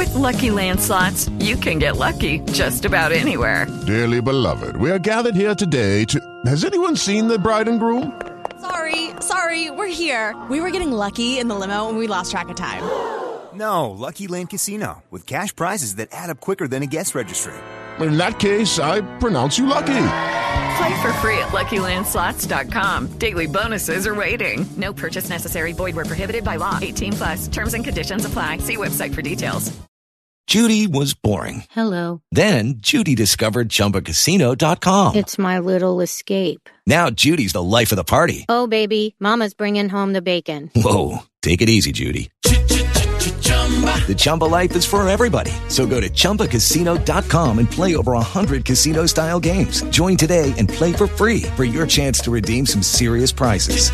With Lucky Land Slots, you can get lucky just about anywhere. Dearly beloved, we are gathered here today to... Has anyone seen the bride and groom? Sorry, we're here. We were getting lucky in the limo and we lost track of time. No, Lucky Land Casino, with cash prizes that add up quicker than a guest registry. In that case, I pronounce you lucky. Play for free at LuckyLandSlots.com. Daily bonuses are waiting. No purchase necessary. Void where prohibited by law. 18+. Terms and conditions apply. See website for details. Judy was boring. Hello. Then Judy discovered ChumbaCasino.com. It's my little escape. Now Judy's the life of the party. Oh, baby, mama's bringing home the bacon. Whoa, take it easy, Judy. The Chumba life is for everybody. So go to ChumbaCasino.com and play over 100 casino-style games. Join today and play for free for your chance to redeem some serious prizes.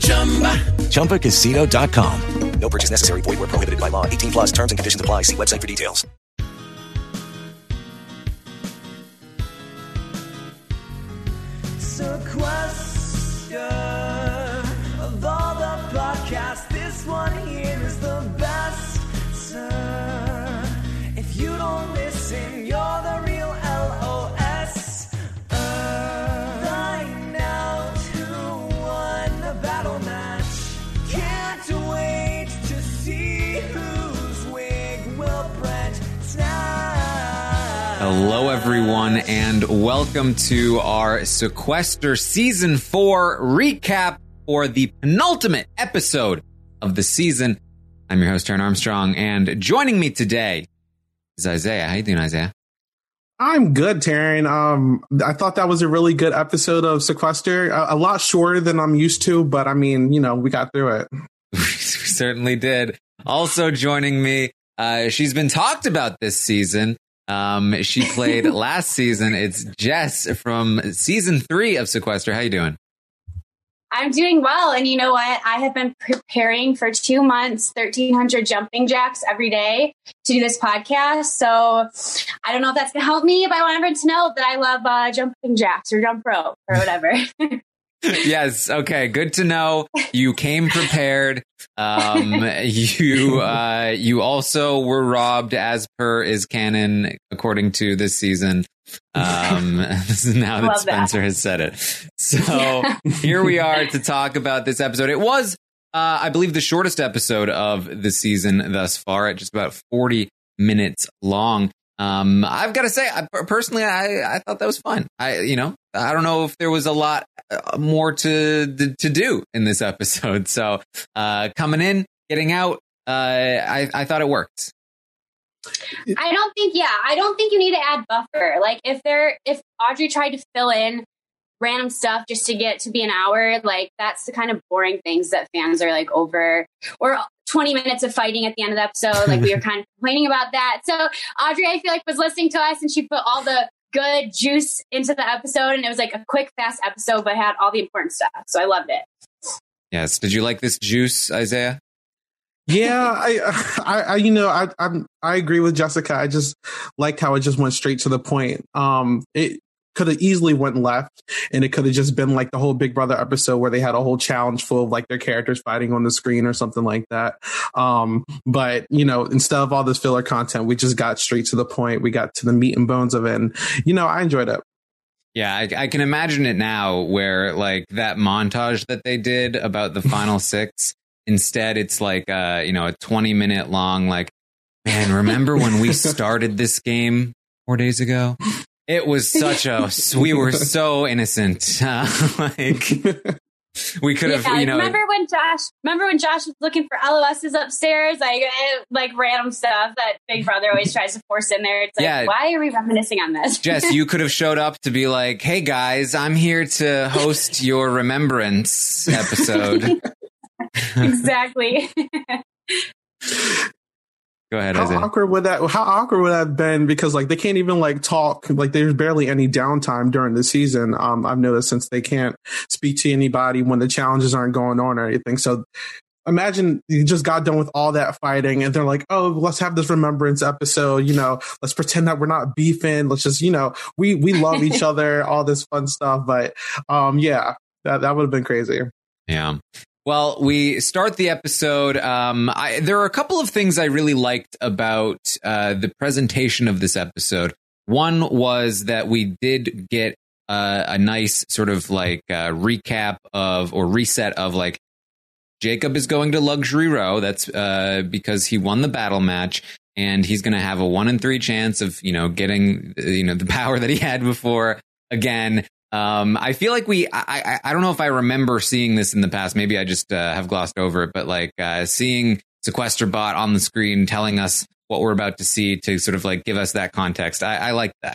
ChumbaCasino.com. No purchase necessary. Void where prohibited by law. 18+. Terms and conditions apply. See website for details. Sequester of all the podcasts, this one here is the best, sir. If you don't listen, you're the real LOS. Find out who won the battle match. Can't wait to see whose wig will Brent snatch. Hello, everyone, and welcome to our Sequester Season 4 recap for the penultimate episode of the season. I'm your host, Taryn Armstrong, and joining me today is Isaiah. How you doing, Isaiah? I'm good, Taryn. I thought that was a really good episode of Sequester. A lot shorter than I'm used to, but I mean, you know, we got through it. We certainly did. Also joining me, she's been talked about this season. She played last season. It's Jess from Season 3 of Sequester. How you doing? I'm doing well. And you know what? I have been preparing for 2 months, 1,300 jumping jacks every day to do this podcast. So I don't know if that's going to help me, but I want everyone to know that I love jumping jacks or jump rope or whatever. Yes. Okay. Good to know. You came prepared. You also were robbed, as per is canon, according to this season. Now that Spencer has said it. So here we are to talk about this episode. It was, I believe, the shortest episode of the season thus far, at just about 40 minutes long. I've got to say, personally, I thought that was fun. I don't know if there was a lot more to do in this episode. So coming in, getting out, I thought it worked. I don't think you need to add buffer. Like if Audrey tried to fill in random stuff just to get to be an hour, like that's the kind of boring things that fans are like over, or 20 minutes of fighting at the end of the episode. Like we were kind of complaining about that. So Audrey, I feel like, was listening to us and she put all the good juice into the episode, and it was like a quick, fast episode, but had all the important stuff. So I loved it. Yes. Did you like this juice, Isaiah? Yeah, I agree with Jessica. I just liked how it just went straight to the point. It could have easily went left, and it could have just been like the whole Big Brother episode where they had a whole challenge full of like their characters fighting on the screen or something like that. But you know, instead of all this filler content, we just got straight to the point. We got to the meat and bones of it, and you know, I enjoyed it. Yeah, I can imagine it now, where like that montage that they did about the final six. Instead, it's like, a 20-minute long, like, man, remember when we started this game 4 days ago? It was we were so innocent. We could have, Remember when Josh was looking for LOSs upstairs? Like random stuff that Big Brother always tries to force in there. It's like, why are we reminiscing on this? Jess, you could have showed up to be like, hey guys, I'm here to host your Remembrance episode. Exactly. Go ahead. How awkward would that have been? Because like they can't even like talk. Like there's barely any downtime during the season. I've noticed, since they can't speak to anybody when the challenges aren't going on or anything. So imagine you just got done with all that fighting, and they're like, "Oh, let's have this remembrance episode. You know, let's pretend that we're not beefing. Let's just, we love each other. All this fun stuff." But yeah, that would have been crazy. Yeah. Well, we start the episode. There are a couple of things I really liked about the presentation of this episode. One was that we did get a nice sort of like recap of or reset of like Jacob is going to Luxury Row. That's because he won the battle match. And he's going to have a 1 in 3 chance of, getting, the power that he had before again. I feel like I don't know if I remember seeing this in the past. Maybe I just have glossed over it. But like seeing Sequesterbot on the screen telling us what we're about to see to sort of like give us that context. I like that.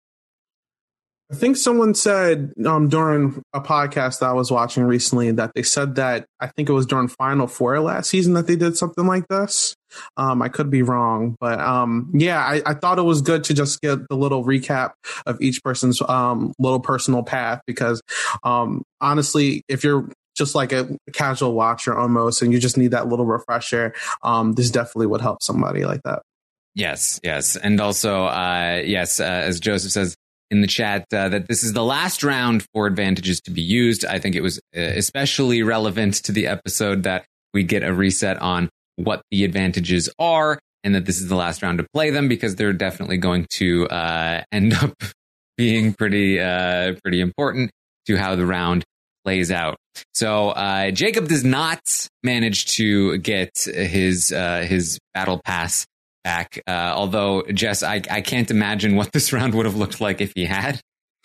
I think someone said during a podcast that I was watching recently that they said that I think it was during Final Four last season that they did something like this. I could be wrong, but I thought it was good to just get the little recap of each person's little personal path because honestly, if you're just like a casual watcher almost and you just need that little refresher, this definitely would help somebody like that. Yes. And also, as Joseph says, in the chat that this is the last round for advantages to be used. I think it was especially relevant to the episode that we get a reset on what the advantages are and that this is the last round to play them because they're definitely going to end up being pretty important to how the round plays out. So Jacob does not manage to get his battle pass back. Although, Jess, I can't imagine what this round would have looked like if he had.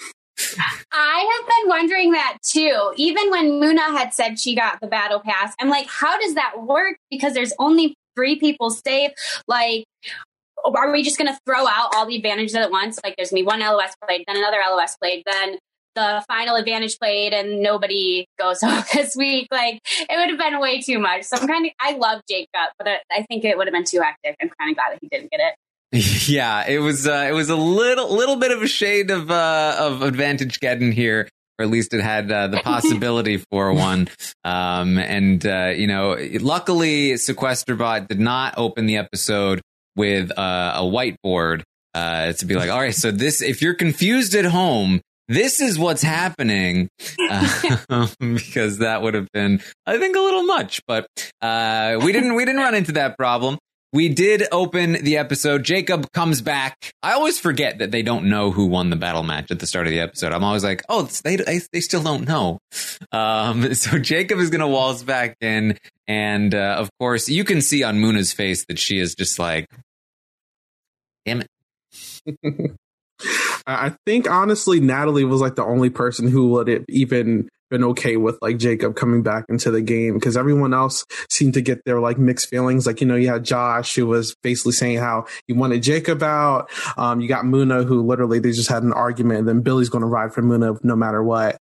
I have been wondering that too. Even when Muna had said she got the battle pass, I'm like, how does that work? Because there's only 3 people safe. Like, are we just going to throw out all the advantages at once? Like, there's going to be one LOS played, then another LOS played, then the final advantage played, and nobody goes home this week. Like, it would have been way too much. So I love Jacob, but I think it would have been too hectic. I'm kind of glad that he didn't get it. Yeah, it was a little bit of a shade of advantage getting here, or at least it had the possibility for one. Luckily Sequesterbot did not open the episode with a whiteboard to be like, all right, so this, if you're confused at home, this is what's happening, because that would have been, I think, a little much. But we didn't run into that problem. We did open the episode. Jacob comes back. I always forget that they don't know who won the battle match at the start of the episode. I'm always like, oh, they still don't know. So Jacob is going to waltz back in. And of course, you can see on Muna's face that she is just like, damn it. I think honestly, Natalie was like the only person who would have even been okay with like Jacob coming back into the game because everyone else seemed to get their like mixed feelings. Like, you had Josh who was basically saying how he wanted Jacob out. You got Muna who literally they just had an argument and then Billy's going to ride for Muna no matter what.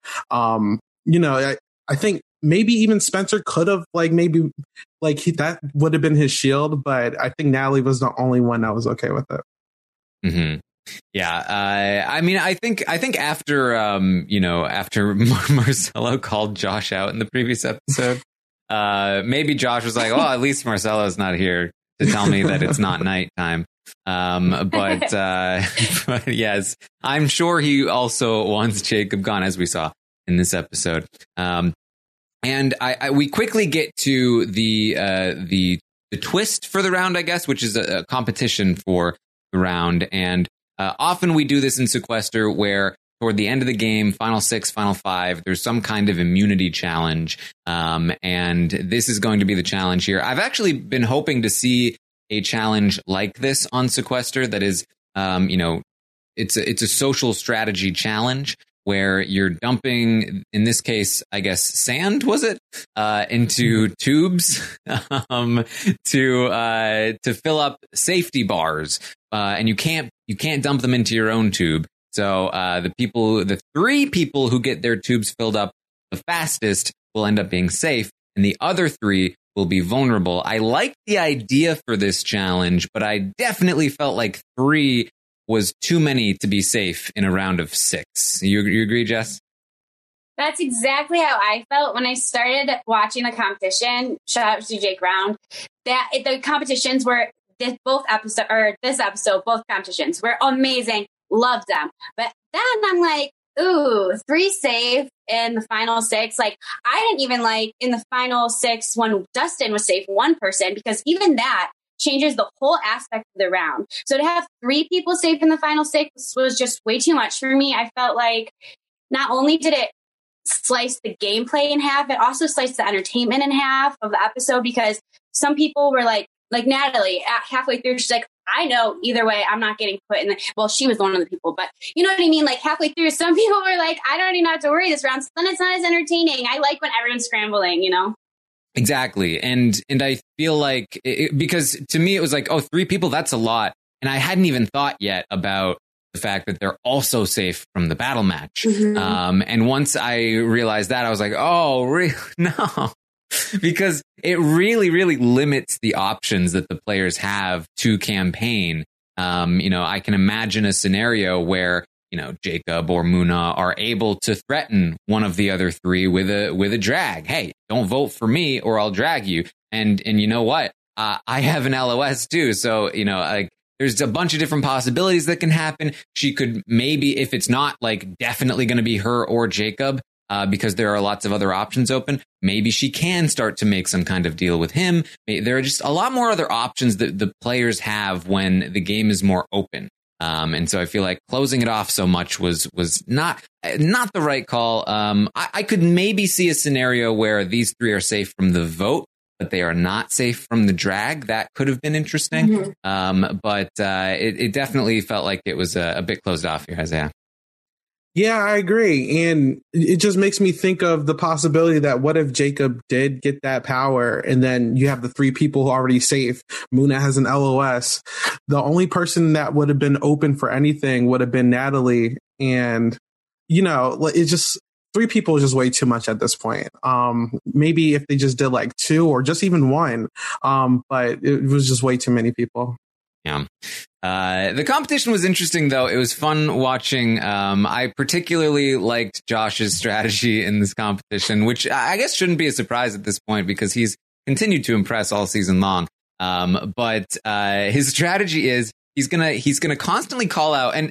I think maybe even Spencer could have that would have been his shield, but I think Natalie was the only one that was okay with it. Mm-hmm. Yeah, I think after after Marcelo called Josh out in the previous episode, maybe Josh was like, "Oh, at least Marcelo's not here to tell me that it's not nighttime." But yes, I'm sure he also wants Jacob gone, as we saw in this episode. And we quickly get to the twist for the round, I guess, which is a competition for the round. And often we do this in Sequester where toward the end of the game, final 6, final 5, there's some kind of immunity challenge. And this is going to be the challenge here. I've actually been hoping to see a challenge like this on Sequester that is, it's a social strategy challenge where you're dumping, in this case, I guess, sand, was it? Into tubes to fill up safety bars. And you can't dump them into your own tube. So the 3 people who get their tubes filled up the fastest will end up being safe, and the other 3 will be vulnerable. I like the idea for this challenge, but I definitely felt like 3 was too many to be safe in a round of 6. You agree, Jess? That's exactly how I felt when I started watching the competition. Shout out to Jake Round. That the competitions were this episode, both competitions were amazing. Loved them. But then I'm like, 3 safe in the final 6. Like, I didn't even like in the final 6 when Dustin was safe 1 person, because even that changes the whole aspect of the round. So to have 3 people safe in the final 6 was just way too much for me. I felt like not only did it slice the gameplay in half, it also sliced the entertainment in half of the episode, because some people were like Natalie at halfway through, she's like, I know either way, I'm not getting put in the, well, she was one of the people, but you know what I mean? Like halfway through, some people were like, I don't even have to worry this round. So then it's not as entertaining. I like when everyone's scrambling, you know? Exactly. And I feel like because to me, it was like, 3 people, that's a lot. And I hadn't even thought yet about the fact that they're also safe from the battle match. Mm-hmm. And once I realized that, I was like, oh, really? No. Because it really, really limits the options that the players have to campaign. I can imagine a scenario where, Jacob or Muna are able to threaten one of the other 3 with a drag. Hey, don't vote for me or I'll drag you. And you know what? I have an LOS too. So, there's a bunch of different possibilities that can happen. She could maybe, if it's not like definitely going to be her or Jacob, because there are lots of other options open, maybe she can start to make some kind of deal with him. There are just a lot more other options that the players have when the game is more open. And so I feel like closing it off so much was not the right call. I could maybe see a scenario where these 3 are safe from the vote, but they are not safe from the drag. That could have been interesting. Mm-hmm. But it definitely felt like it was a bit closed off here, Isaiah. Yeah, I agree. And it just makes me think of the possibility that what if Jacob did get that power and then you have the 3 people already safe. Muna has an LOS. The only person that would have been open for anything would have been Natalie. And, it's just 3 people is just way too much at this point. Maybe if they just did like 2 or just even 1. But it was just way too many people. Yeah. The competition was interesting, though. It was fun watching. I particularly liked Josh's strategy in this competition, which I guess shouldn't be a surprise at this point because he's continued to impress all season long. But his strategy is he's gonna constantly call out. And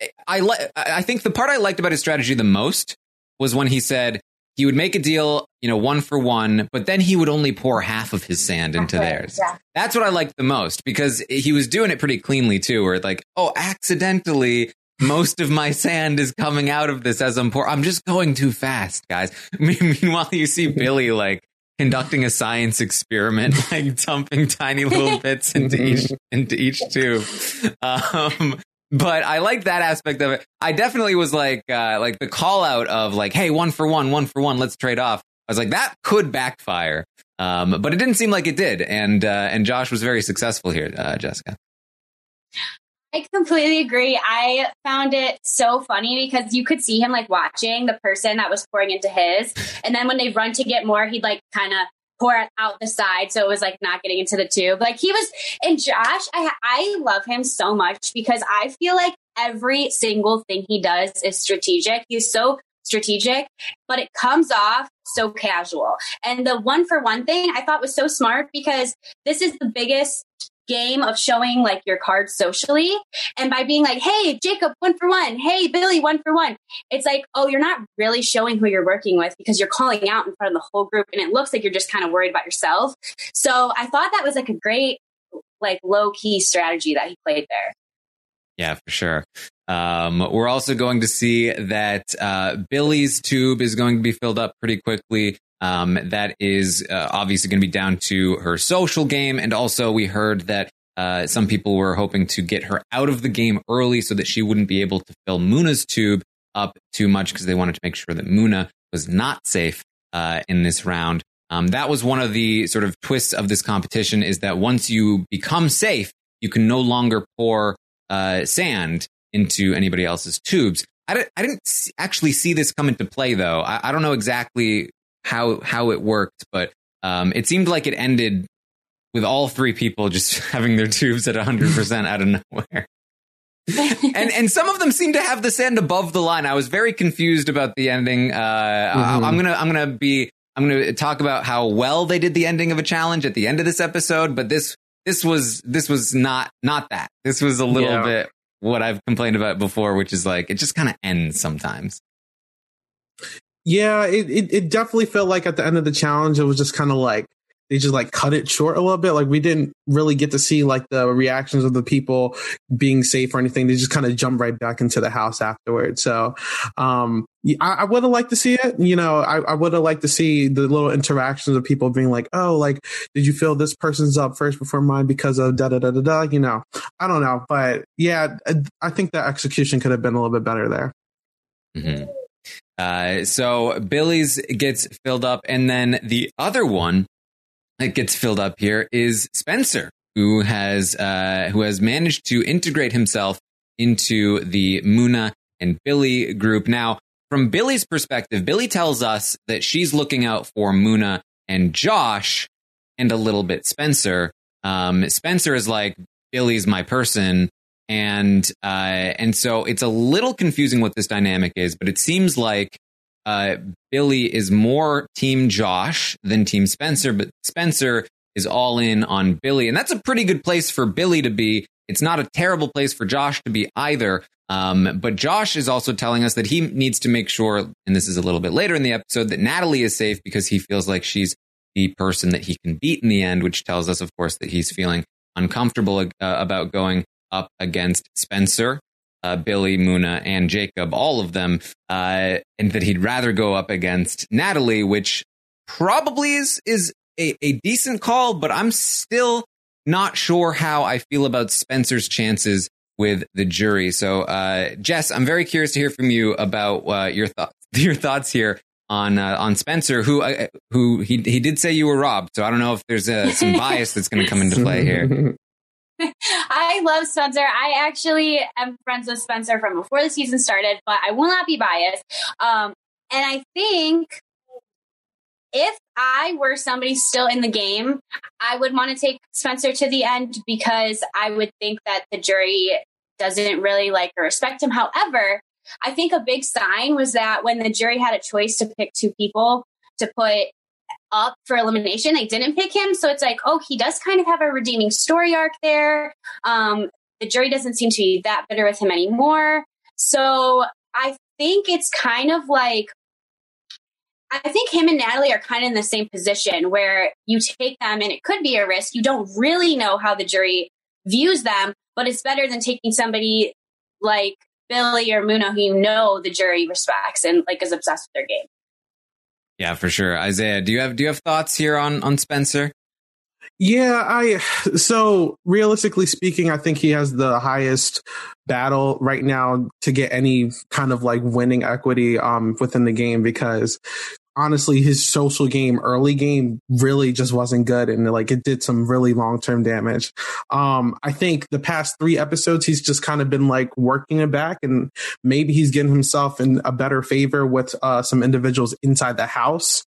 I think the part I liked about his strategy the most was when he said he would make a deal, 1 for 1, but then he would only pour half of his sand into theirs. Yeah. That's what I liked the most because he was doing it pretty cleanly too, where like, accidentally, most of my sand is coming out of this as I'm pouring. I'm just going too fast, guys. Meanwhile, you see Billy like conducting a science experiment, like dumping tiny little bits into each tube. But I like that aspect of it. I definitely was like the call out of like, hey, 1 for 1, let's trade off. I was like, that could backfire. But it didn't seem like it did. And Josh was very successful here, Jessica. I completely agree. I found it so funny because you could see him like watching the person that was pouring into his. And then when they run to get more, he'd like kind of pour it out the side. So it was like not getting into the tube. Like he was, and Josh, I love him so much because I feel like every single thing he does is strategic. He's so strategic, but it comes off so casual. And the 1 for 1 thing I thought was so smart because this is the biggest game of showing like your cards socially. And by being like, hey, Jacob, 1 for 1. Hey, Billy, 1 for 1. It's like, you're not really showing who you're working with because you're calling out in front of the whole group. And it looks like you're just kind of worried about yourself. So I thought that was like a great, like low key strategy that he played there. Yeah, for sure. We're also going to see that Billy's tube is going to be filled up pretty quickly. That is obviously going to be down to her social game. And also we heard that some people were hoping to get her out of the game early so that she wouldn't be able to fill Muna's tube up too much because they wanted to make sure that Muna was not safe in this round. That was one of the sort of twists of this competition is that once you become safe, you can no longer pour sand into anybody else's tubes. I didn't actually see this come into play, though. I don't know exactly how it worked, but it seemed like it ended with all 3 people just having their tubes at 100% out of nowhere. and some of them seem to have the sand above the line. I was very confused about the ending. I'm gonna talk about how well they did the ending of a challenge at the end of this episode, but this was not that. This was a little bit what I've complained about before, which is like it just kind of ends sometimes. Yeah, it definitely felt like at the end of the challenge, it was just kind of like they just like cut it short a little bit. Like we didn't really get to see like the reactions of the people being safe or anything. They just kind of jumped right back into the house afterwards. So I would have liked to see it. You know, I would have liked to see the little interactions of people being like, oh, like, did you feel this person's up first before mine because of da da da da da? You know, I don't know. But yeah, I think the execution could have been a little bit better there. Mm-hmm. So Billy's gets filled up, and then the other one that gets filled up here is Spencer, who has managed to integrate himself into the Muna and Billy group. Now, from Billy's perspective, Billy tells us that she's looking out for Muna and Josh and a little bit Spencer. Spencer is like, Billy's my person. And so it's a little confusing what this dynamic is, but it seems like Billy is more team Josh than team Spencer, but Spencer is all in on Billy. And that's a pretty good place for Billy to be. It's not a terrible place for Josh to be either. But Josh is also telling us that he needs to make sure, and this is a little bit later in the episode, that Natalie is safe because he feels like she's the person that he can beat in the end, which tells us, of course, that he's feeling uncomfortable about going up against Spencer, Billy, Muna, and Jacob, all of them, and that he'd rather go up against Natalie, which probably is a decent call, but I'm still not sure how I feel about Spencer's chances with the jury. So, Jess, I'm very curious to hear from you about your thoughts here on Spencer, who he did say you were robbed. So I don't know if there's some bias that's going to come into play here. I love Spencer. I actually am friends with Spencer from before the season started, but I will not be biased. And I think if I were somebody still in the game, I would want to take Spencer to the end because I would think that the jury doesn't really like or respect him. However, I think a big sign was that when the jury had a choice to pick two people to put up for elimination, they didn't pick him. So it's like, oh, he does kind of have a redeeming story arc there. The jury doesn't seem to be that bitter with him anymore. So I think it's kind of like, I think him and Natalie are kind of in the same position where you take them and it could be a risk. You don't really know how the jury views them, but it's better than taking somebody like Billy or Muna who you know the jury respects and like is obsessed with their game. Yeah, for sure. Isaiah, do you have thoughts here on Spencer? Yeah, so realistically speaking, I think he has the highest battle right now to get any kind of like winning equity within the game, because honestly, his social game, early game really just wasn't good. And like it did some really long-term damage. I think the past 3 episodes, he's just kind of been like working it back, and maybe he's getting himself in a better favor with some individuals inside the house.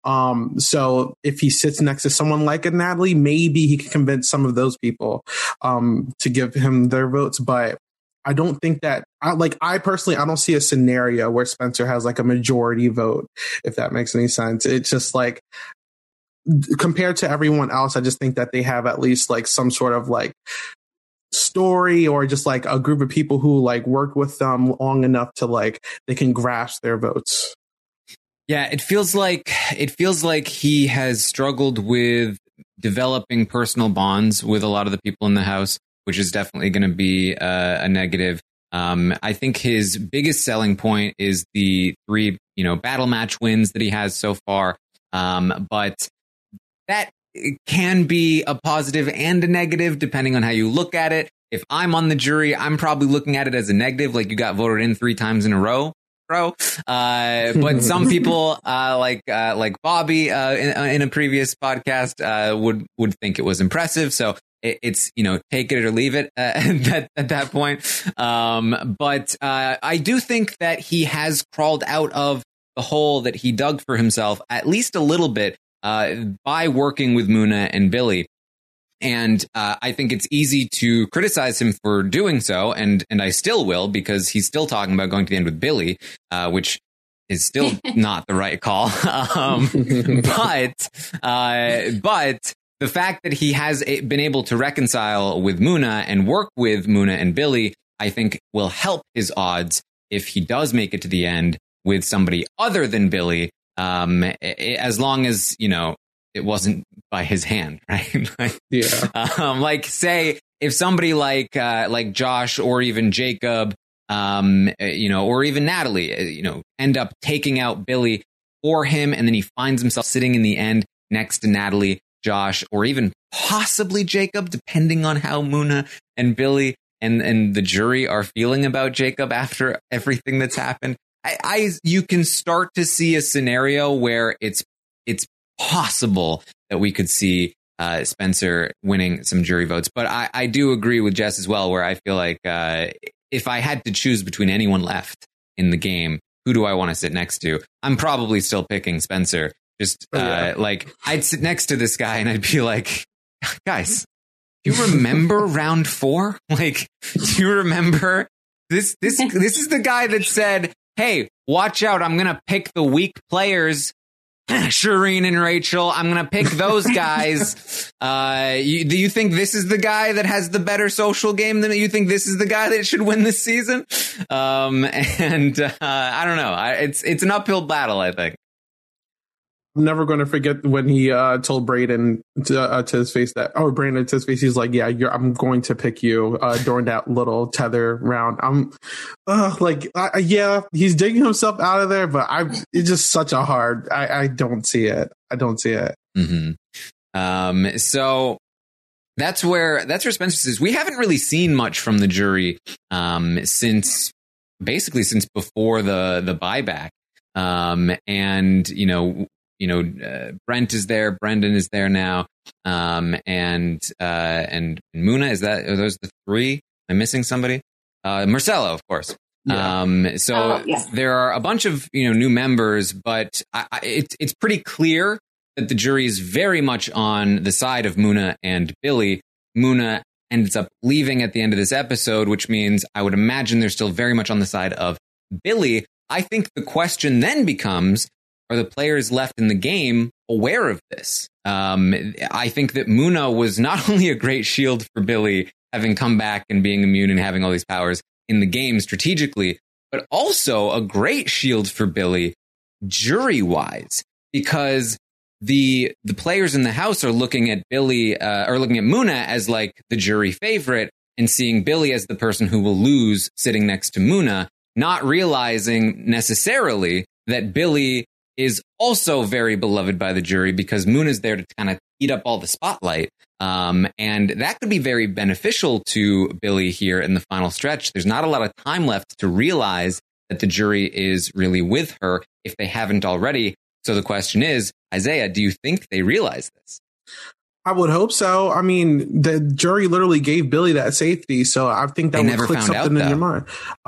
So if he sits next to someone like a Natalie, maybe he can convince some of those people to give him their votes. But I don't think that I personally, I don't see a scenario where Spencer has like a majority vote, if that makes any sense. It's just like compared to everyone else, I just think that they have at least like some sort of like story or just like a group of people who like work with them long enough to like they can grasp their votes. Yeah, it feels like he has struggled with developing personal bonds with a lot of the people in the house, which is definitely going to be a negative. I think his biggest selling point is the 3, battle match wins that he has so far. But that can be a positive and a negative depending on how you look at it. If I'm on the jury, I'm probably looking at it as a negative, like you got voted in 3 times in a row, bro. But some people, like Bobby, in a previous podcast, would think it was impressive. So it's, take it or leave it at that point. But I do think that he has crawled out of the hole that he dug for himself, at least a little bit, by working with Muna and Billy. And I think it's easy to criticize him for doing so. And I still will, because he's still talking about going to the end with Billy, which is still not the right call. But the fact that he has been able to reconcile with Muna and work with Muna and Billy, I think will help his odds if he does make it to the end with somebody other than Billy, as long as, you know, it wasn't by his hand, right? Like say if somebody like Josh or even Jacob, you know, or even Natalie, you know, end up taking out Billy for him, and then he finds himself sitting in the end next to Natalie, Josh, or even possibly Jacob, depending on how Muna and Billy and the jury are feeling about Jacob after everything that's happened. You can start to see a scenario where it's possible that we could see Spencer winning some jury votes. But I do agree with Jess as well, where I feel like if I had to choose between anyone left in the game, who do I want to sit next to? I'm probably still picking Spencer. Just like I'd sit next to this guy and I'd be like, guys, do you remember round 4? Like, do you remember this is the guy that said, hey, watch out, I'm going to pick the weak players. Shireen and Rachel, I'm going to pick those guys. Do you think this is the guy that has the better social game than you think this is the guy that should win this season? I don't know. It's an uphill battle, I think. I'm never going to forget when he told Brandon to his face Brandon to his face, he's like, yeah, I'm going to pick you during that little tether round. He's digging himself out of there, but it's just such a hard, I don't see it. Mm-hmm. So that's where Spencer says we haven't really seen much from the jury since before the buyback. Brent is there, Brendan is there now, and Muna, are those the 3? Am I missing somebody? Marcelo, of course. Yeah. There are a bunch of new members, but it's pretty clear that the jury is very much on the side of Muna and Billy. Muna ends up leaving at the end of this episode, which means I would imagine they're still very much on the side of Billy. I think the question then becomes, are the players left in the game aware of this? I think that Muna was not only a great shield for Billy, having come back and being immune and having all these powers in the game strategically, but also a great shield for Billy jury-wise, because the players in the house are looking at Billy, or looking at Muna as like the jury favorite and seeing Billy as the person who will lose sitting next to Muna, not realizing necessarily that Billy is also very beloved by the jury because Muna's there to kind of eat up all the spotlight. And that could be very beneficial to Billy here in the final stretch. There's not a lot of time left to realize that the jury is really with her if they haven't already. So the question is, Isaiah, do you think they realize this? I would hope so. I mean, the jury literally gave Billy that safety, so I think that would click something in your mind.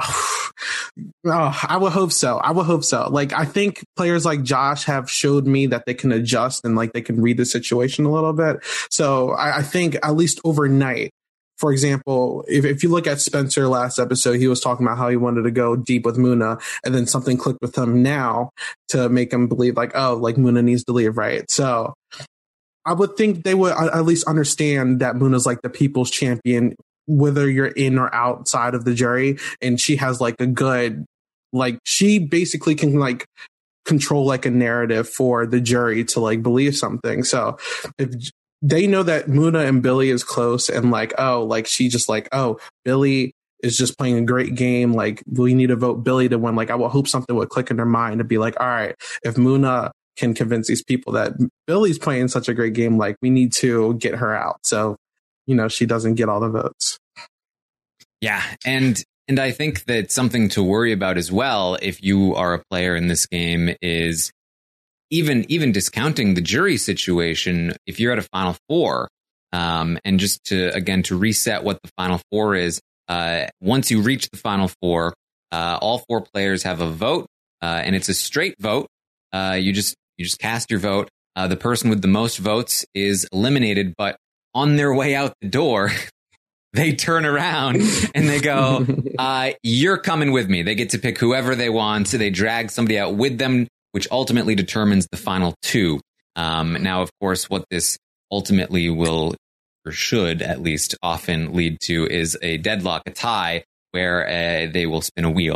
I would hope so. Like, I think players like Josh have showed me that they can adjust and like they can read the situation a little bit. So I think at least overnight, for example, if you look at Spencer last episode, he was talking about how he wanted to go deep with Muna, and then something clicked with him now to make him believe like, oh, like Muna needs to leave, right? So I would think they would at least understand that Muna's like the people's champion, whether you're in or outside of the jury. And she has like a good, like she basically can like control like a narrative for the jury to like believe something. So if they know that Muna and Billy is close and like, oh, like she just like, oh, Billy is just playing a great game. Like we need to vote Billy to win. Like I will hope something would click in their mind to be like, all right, if Muna can convince these people that Billy's playing such a great game, like we need to get her out. So, she doesn't get all the votes. Yeah. And I think that something to worry about as well, if you are a player in this game, is even discounting the jury situation. If you're at a Final Four, and just to reset what the Final Four is, once you reach the Final Four, all 4 players have a vote, and it's a straight vote. You just cast your vote. The person with the most votes is eliminated, but on their way out the door, they turn around and they go, you're coming with me. They get to pick whoever they want. So they drag somebody out with them, which ultimately determines the final 2. Now, of course, what this ultimately will, or should at least often lead to, is a deadlock, a tie, where they will spin a wheel.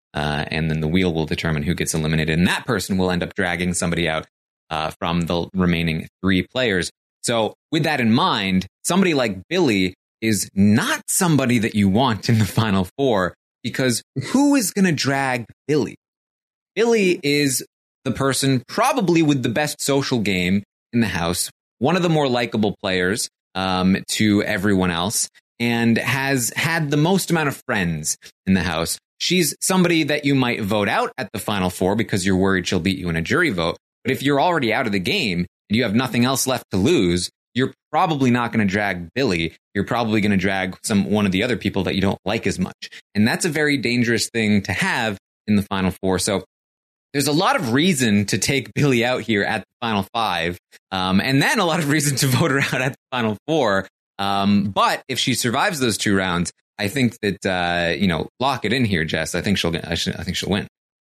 and then the wheel will determine who gets eliminated. And that person will end up dragging somebody out from the remaining 3 players. So with that in mind, somebody like Billie is not somebody that you want in the Final Four, because who is going to drag Billie? Billie is the person probably with the best social game in the house, one of the more likable players to everyone else, and has had the most amount of friends in the house. She's somebody that you might vote out at the Final Four because you're worried she'll beat you in a jury vote. But if you're already out of the game and you have nothing else left to lose, you're probably not going to drag Billie. You're probably going to drag one of the other people that you don't like as much. And that's a very dangerous thing to have in the Final Four. So there's a lot of reason to take Billie out here at the Final 5, and then a lot of reason to vote her out at the Final 4. But if she survives those 2 rounds, I think that lock it in here, Jess. I think she'll win.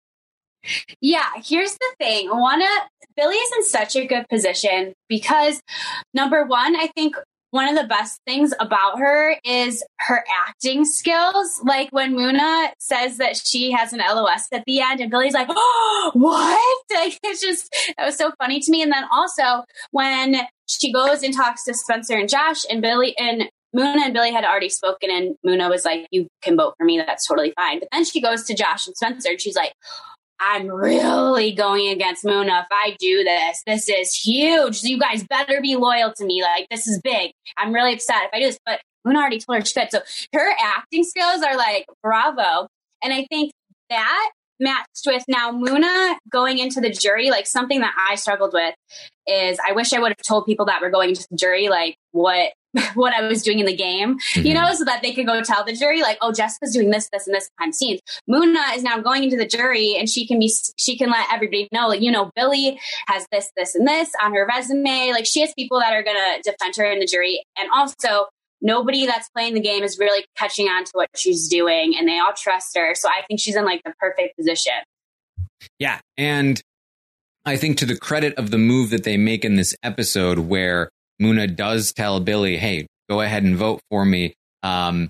Yeah, here's the thing. Billie is in such a good position because, number one, I think one of the best things about her is her acting skills. Like when Muna says that she has an LOS at the end and Billie's like, oh, what? Like, that was so funny to me. And then also when she goes and talks to Spencer and Josh, and Muna and Billie had already spoken, and Muna was like, you can vote for me. That's totally fine. But then she goes to Josh and Spencer and she's like, I'm really going against Muna if I do this. This is huge. You guys better be loyal to me. Like, this is big. I'm really upset if I do this. But Muna already told her she could. So her acting skills are like, bravo. And I think that matched with now Muna going into the jury, like something that I struggled with is I wish I would have told people that were going into the jury, like what I was doing in the game, so that they could go tell the jury, like, oh, Jessica's doing this, and this behind the scenes. Muna is now going into the jury and she can let everybody know, like, Billie has this, and this on her resume. Like, she has people that are going to defend her in the jury. And also nobody that's playing the game is really catching on to what she's doing, and they all trust her. So I think she's in like the perfect position. Yeah. And I think to the credit of the move that they make in this episode where Muna does tell Billie, hey, go ahead and vote for me. That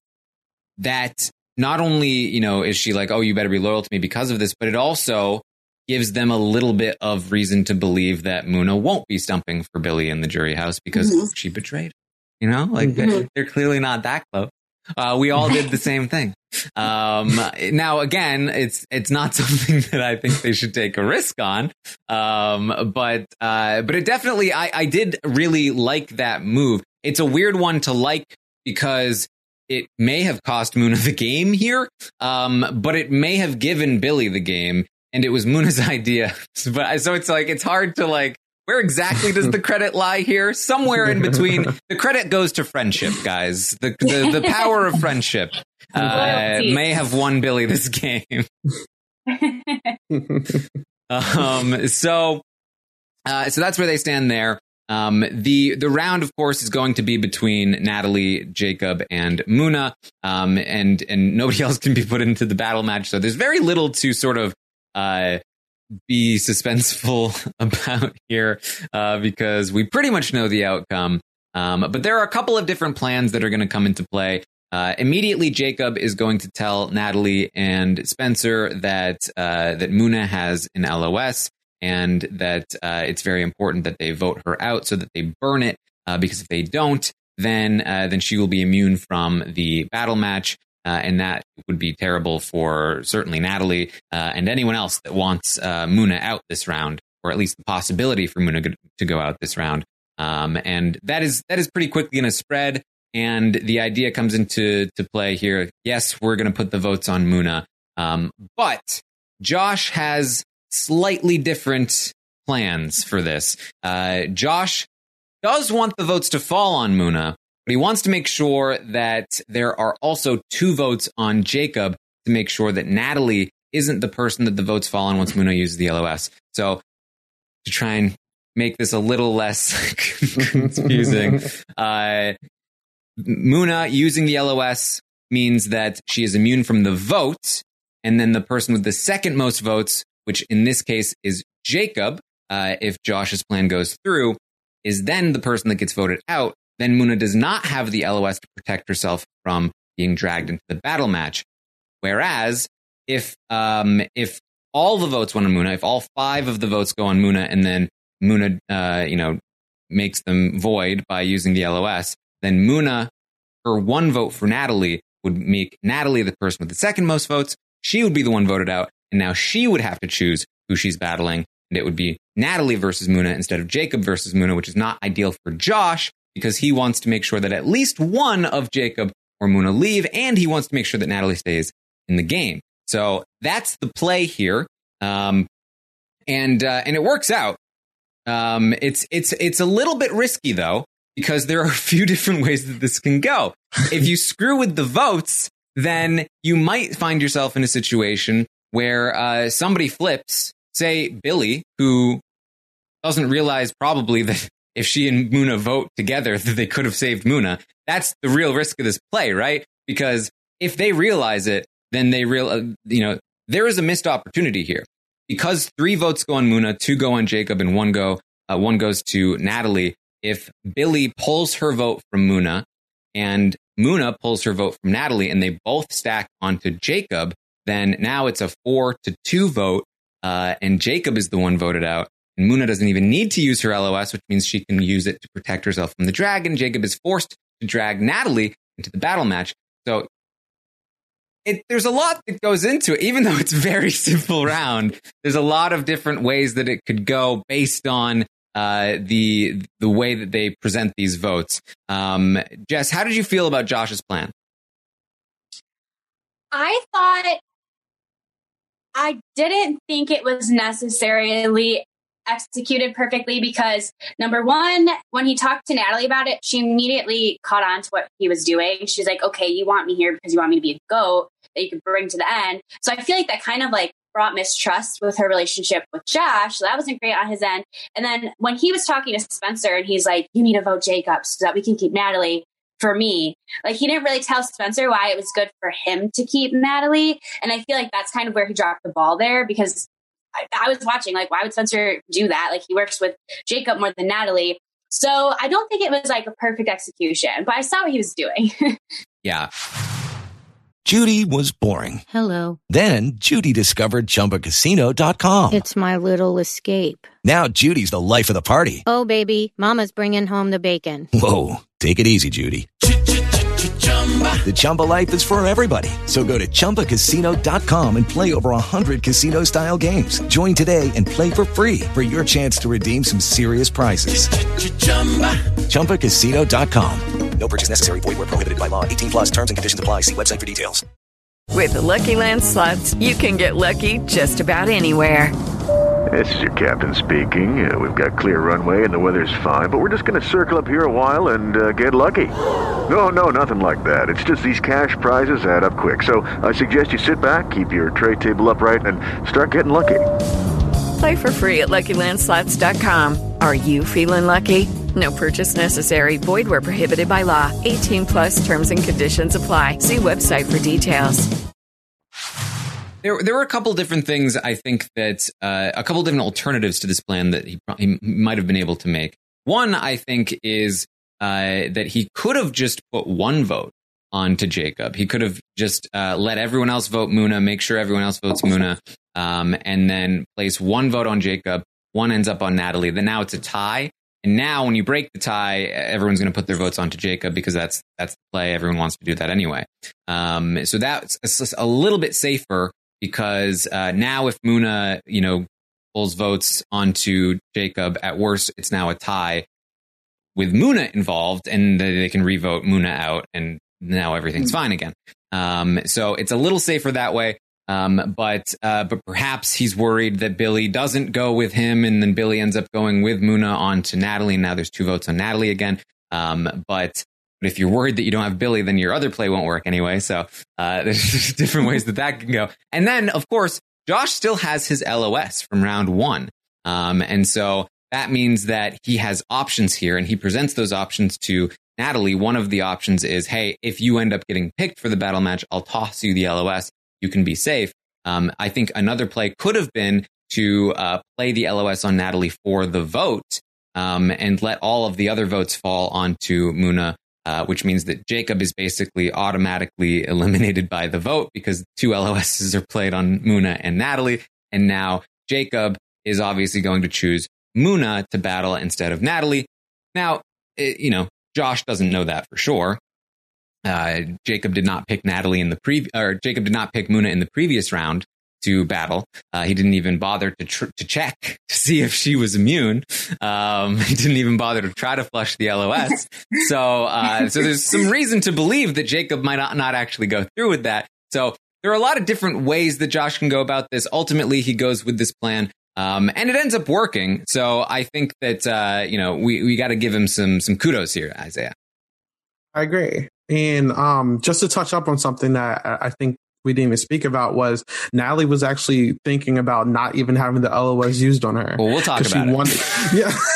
not only, is she like, oh, you better be loyal to me because of this, but it also gives them a little bit of reason to believe that Muna won't be stumping for Billie in the jury house because she betrayed her. They're clearly not that close. We all did the same thing. Now, again, it's not something that I think they should take a risk on. But it definitely, I did really like that move. It's a weird one to like because it may have cost Muna the game here. But it may have given Billie the game, and it was Muna's idea. But so it's like, it's hard to like, where exactly does the credit lie here? Somewhere in between. The credit goes to friendship, guys. The power of friendship may have won Billie this game. So that's where they stand there. The round, of course, is going to be between Natalie, Jacob, and Muna, and nobody else can be put into the battle match. So there's very little to sort of be suspenseful about here because we pretty much know the outcome. But there are a couple of different plans that are going to come into play. Immediately, Jacob is going to tell Natalie and Spencer that Muna has an LOS and that it's very important that they vote her out so that they burn it, because if they don't, then she will be immune from the battle match. And that would be terrible for certainly Natalie and anyone else that wants Muna out this round, or at least the possibility for Muna to go out this round. And that is pretty quickly going to spread. And the idea comes into play here. Yes, we're going to put the votes on Muna. But Josh has slightly different plans for this. Josh does want the votes to fall on Muna, but he wants to make sure that there are also 2 votes on Jacob to make sure that Natalie isn't the person that the votes fall on once Muna uses the LOS. So to try and make this a little less confusing, Muna using the LOS means that she is immune from the vote, and then the person with the second most votes, which in this case is Jacob, if Josh's plan goes through, is then the person that gets voted out. Then Muna does not have the LOS to protect herself from being dragged into the battle match. Whereas if all the votes went on Muna, if all 5 of the votes go on Muna, and then Muna, makes them void by using the LOS, then Muna, her 1 vote for Natalie would make Natalie the person with the second most votes. She would be the one voted out, and now she would have to choose who she's battling, and it would be Natalie versus Muna instead of Jacob versus Muna, which is not ideal for Josh because he wants to make sure that at least one of Jacob or Muna leave, and he wants to make sure that Natalie stays in the game. So that's the play here, and it works out. It's a little bit risky though, because there are a few different ways that this can go. If you screw with the votes, then you might find yourself in a situation where somebody flips, say Billy, who doesn't realize probably that if she and Muna vote together, that they could have saved Muna. That's the real risk of this play, right? Because if they realize it, then they there is a missed opportunity here. Because 3 votes go on Muna, 2 go on Jacob, and 1 goes to Natalie. If Billy pulls her vote from Muna and Muna pulls her vote from Natalie, and they both stack onto Jacob, then now it's a 4-2 vote, and Jacob is the one voted out. And Muna doesn't even need to use her LOS, which means she can use it to protect herself from the dragon. Jacob is forced to drag Natalie into the battle match. So there's a lot that goes into it, even though it's a very simple round. There's a lot of different ways that it could go based on the way that they present these votes. Jess, how did you feel about Josh's plan? I didn't think it was necessarily executed perfectly because, number one, when he talked to Natalie about it, she immediately caught on to what he was doing. She's like, okay, you want me here because you want me to be a goat that you could bring to the end. So I feel like that kind of brought mistrust with her relationship with Josh. So that wasn't great on his end. And then when he was talking to Spencer and he's like, you need to vote Jacob so that we can keep Natalie for me. He didn't really tell Spencer why it was good for him to keep Natalie. And I feel like that's kind of where he dropped the ball there, because I was watching, why would Spencer do that? He works with Jacob more than Natalie. So I don't think it was a perfect execution, but I saw what he was doing. Yeah. Judy was boring. Hello. Then Judy discovered ChumbaCasino.com. It's my little escape. Now Judy's the life of the party. Oh, baby, mama's bringing home the bacon. Whoa, take it easy, Judy. The Chumba life is for everybody. So go to ChumbaCasino.com and play over 100 casino-style games. Join today and play for free for your chance to redeem some serious prizes. ChumbaCasino.com. No purchase necessary. Void where prohibited by law. 18+ terms and conditions apply. See website for details. With the Lucky Land Slots, you can get lucky just about anywhere. This is your captain speaking. We've got clear runway and the weather's fine, but we're just going to circle up here a while and get lucky. No, nothing like that. It's just these cash prizes add up quick. So I suggest you sit back, keep your tray table upright, and start getting lucky. Play for free at LuckyLandSlots.com. Are you feeling lucky? No purchase necessary. Void where prohibited by law. 18+ terms and conditions apply. See website for details. There were a couple different things, I think, that a couple different alternatives to this plan that he might have been able to make. One, I think, is that he could have just put 1 vote onto Jacob. He could have just let everyone else vote Muna, make sure everyone else votes Muna, and then place 1 vote on Jacob. 1 ends up on Natalie. Then now it's a tie. And now when you break the tie, everyone's going to put their votes onto Jacob because that's the play. Everyone wants to do that anyway. So that's a little bit safer. Because now if Muna, pulls votes onto Jacob, at worst, it's now a tie with Muna involved, and they can revote Muna out, and now everything's fine again. So it's a little safer that way. But perhaps he's worried that Billy doesn't go with him, and then Billy ends up going with Muna onto Natalie, and now there's 2 votes on Natalie again. But if you're worried that you don't have Billy, then your other play won't work anyway. So there's different ways that can go. And then, of course, Josh still has his LOS from round 1. And so that means that he has options here, and he presents those options to Natalie. One of the options is, hey, if you end up getting picked for the battle match, I'll toss you the LOS. You can be safe. I think another play could have been to play the LOS on Natalie for the vote and let all of the other votes fall onto Muna. which means that Jacob is basically automatically eliminated by the vote because 2 LOSs are played on Muna and Natalie. And now Jacob is obviously going to choose Muna to battle instead of Natalie. Now, Josh doesn't know that for sure. Jacob did not pick Jacob did not pick Muna in the previous round to battle. He didn't even bother to check to see if she was immune. He didn't even bother to try to flush the LOS. So there's some reason to believe that Jacob might not actually go through with that. So there are a lot of different ways that Josh can go about this. Ultimately, he goes with this plan. And it ends up working. So I think that, we got to give him some kudos here, Isaiah. I agree. And just to touch up on something that I think we didn't even speak about was Natalie was actually thinking about not even having the LOS used on her. Well, we'll talk about it.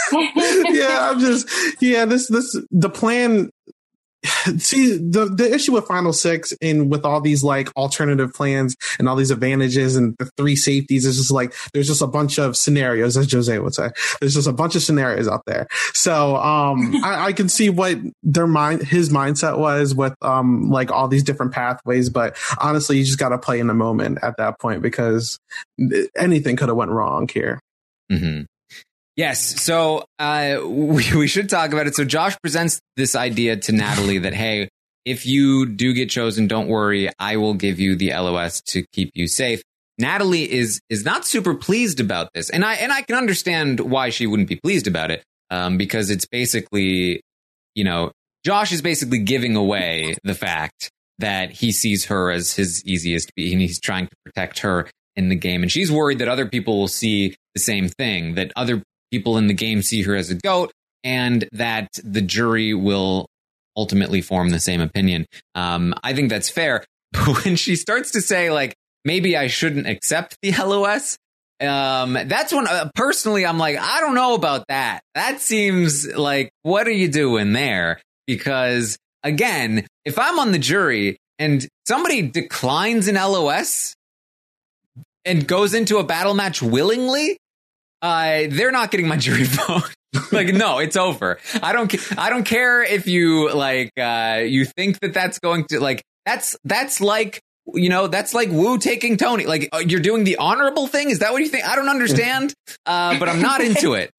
The plan. See, the issue with Final Six and with all these like alternative plans and all these advantages and the 3 safeties is just like there's just a bunch of scenarios, as Jose would say. There's just a bunch of scenarios out there. So I can see what his mindset was with like all these different pathways, but honestly, you just got to play in the moment at that point because anything could have went wrong here. Mm-hmm. Yes. So we should talk about it. So Josh presents this idea to Natalie that, hey, if you do get chosen, don't worry. I will give you the LOS to keep you safe. Natalie is not super pleased about this. And I can understand why she wouldn't be pleased about it. Because it's basically, Josh is basically giving away the fact that he sees her as his easiest beat and he's trying to protect her in the game. And she's worried that other people will see the same thing, that other people in the game see her as a GOAT, and that the jury will ultimately form the same opinion. I think that's fair. But when she starts to say, like, maybe I shouldn't accept the LOS, that's when personally I'm like, I don't know about that. That seems like, what are you doing there? Because again, if I'm on the jury and somebody declines an LOS and goes into a battle match willingly, they're not getting my jury vote. Like, no, it's over. I don't care if you you think that that's going to that's like, that's like Wu taking Tony. Like, you're doing the honorable thing. Is that what you think? I don't understand. But I'm not into it.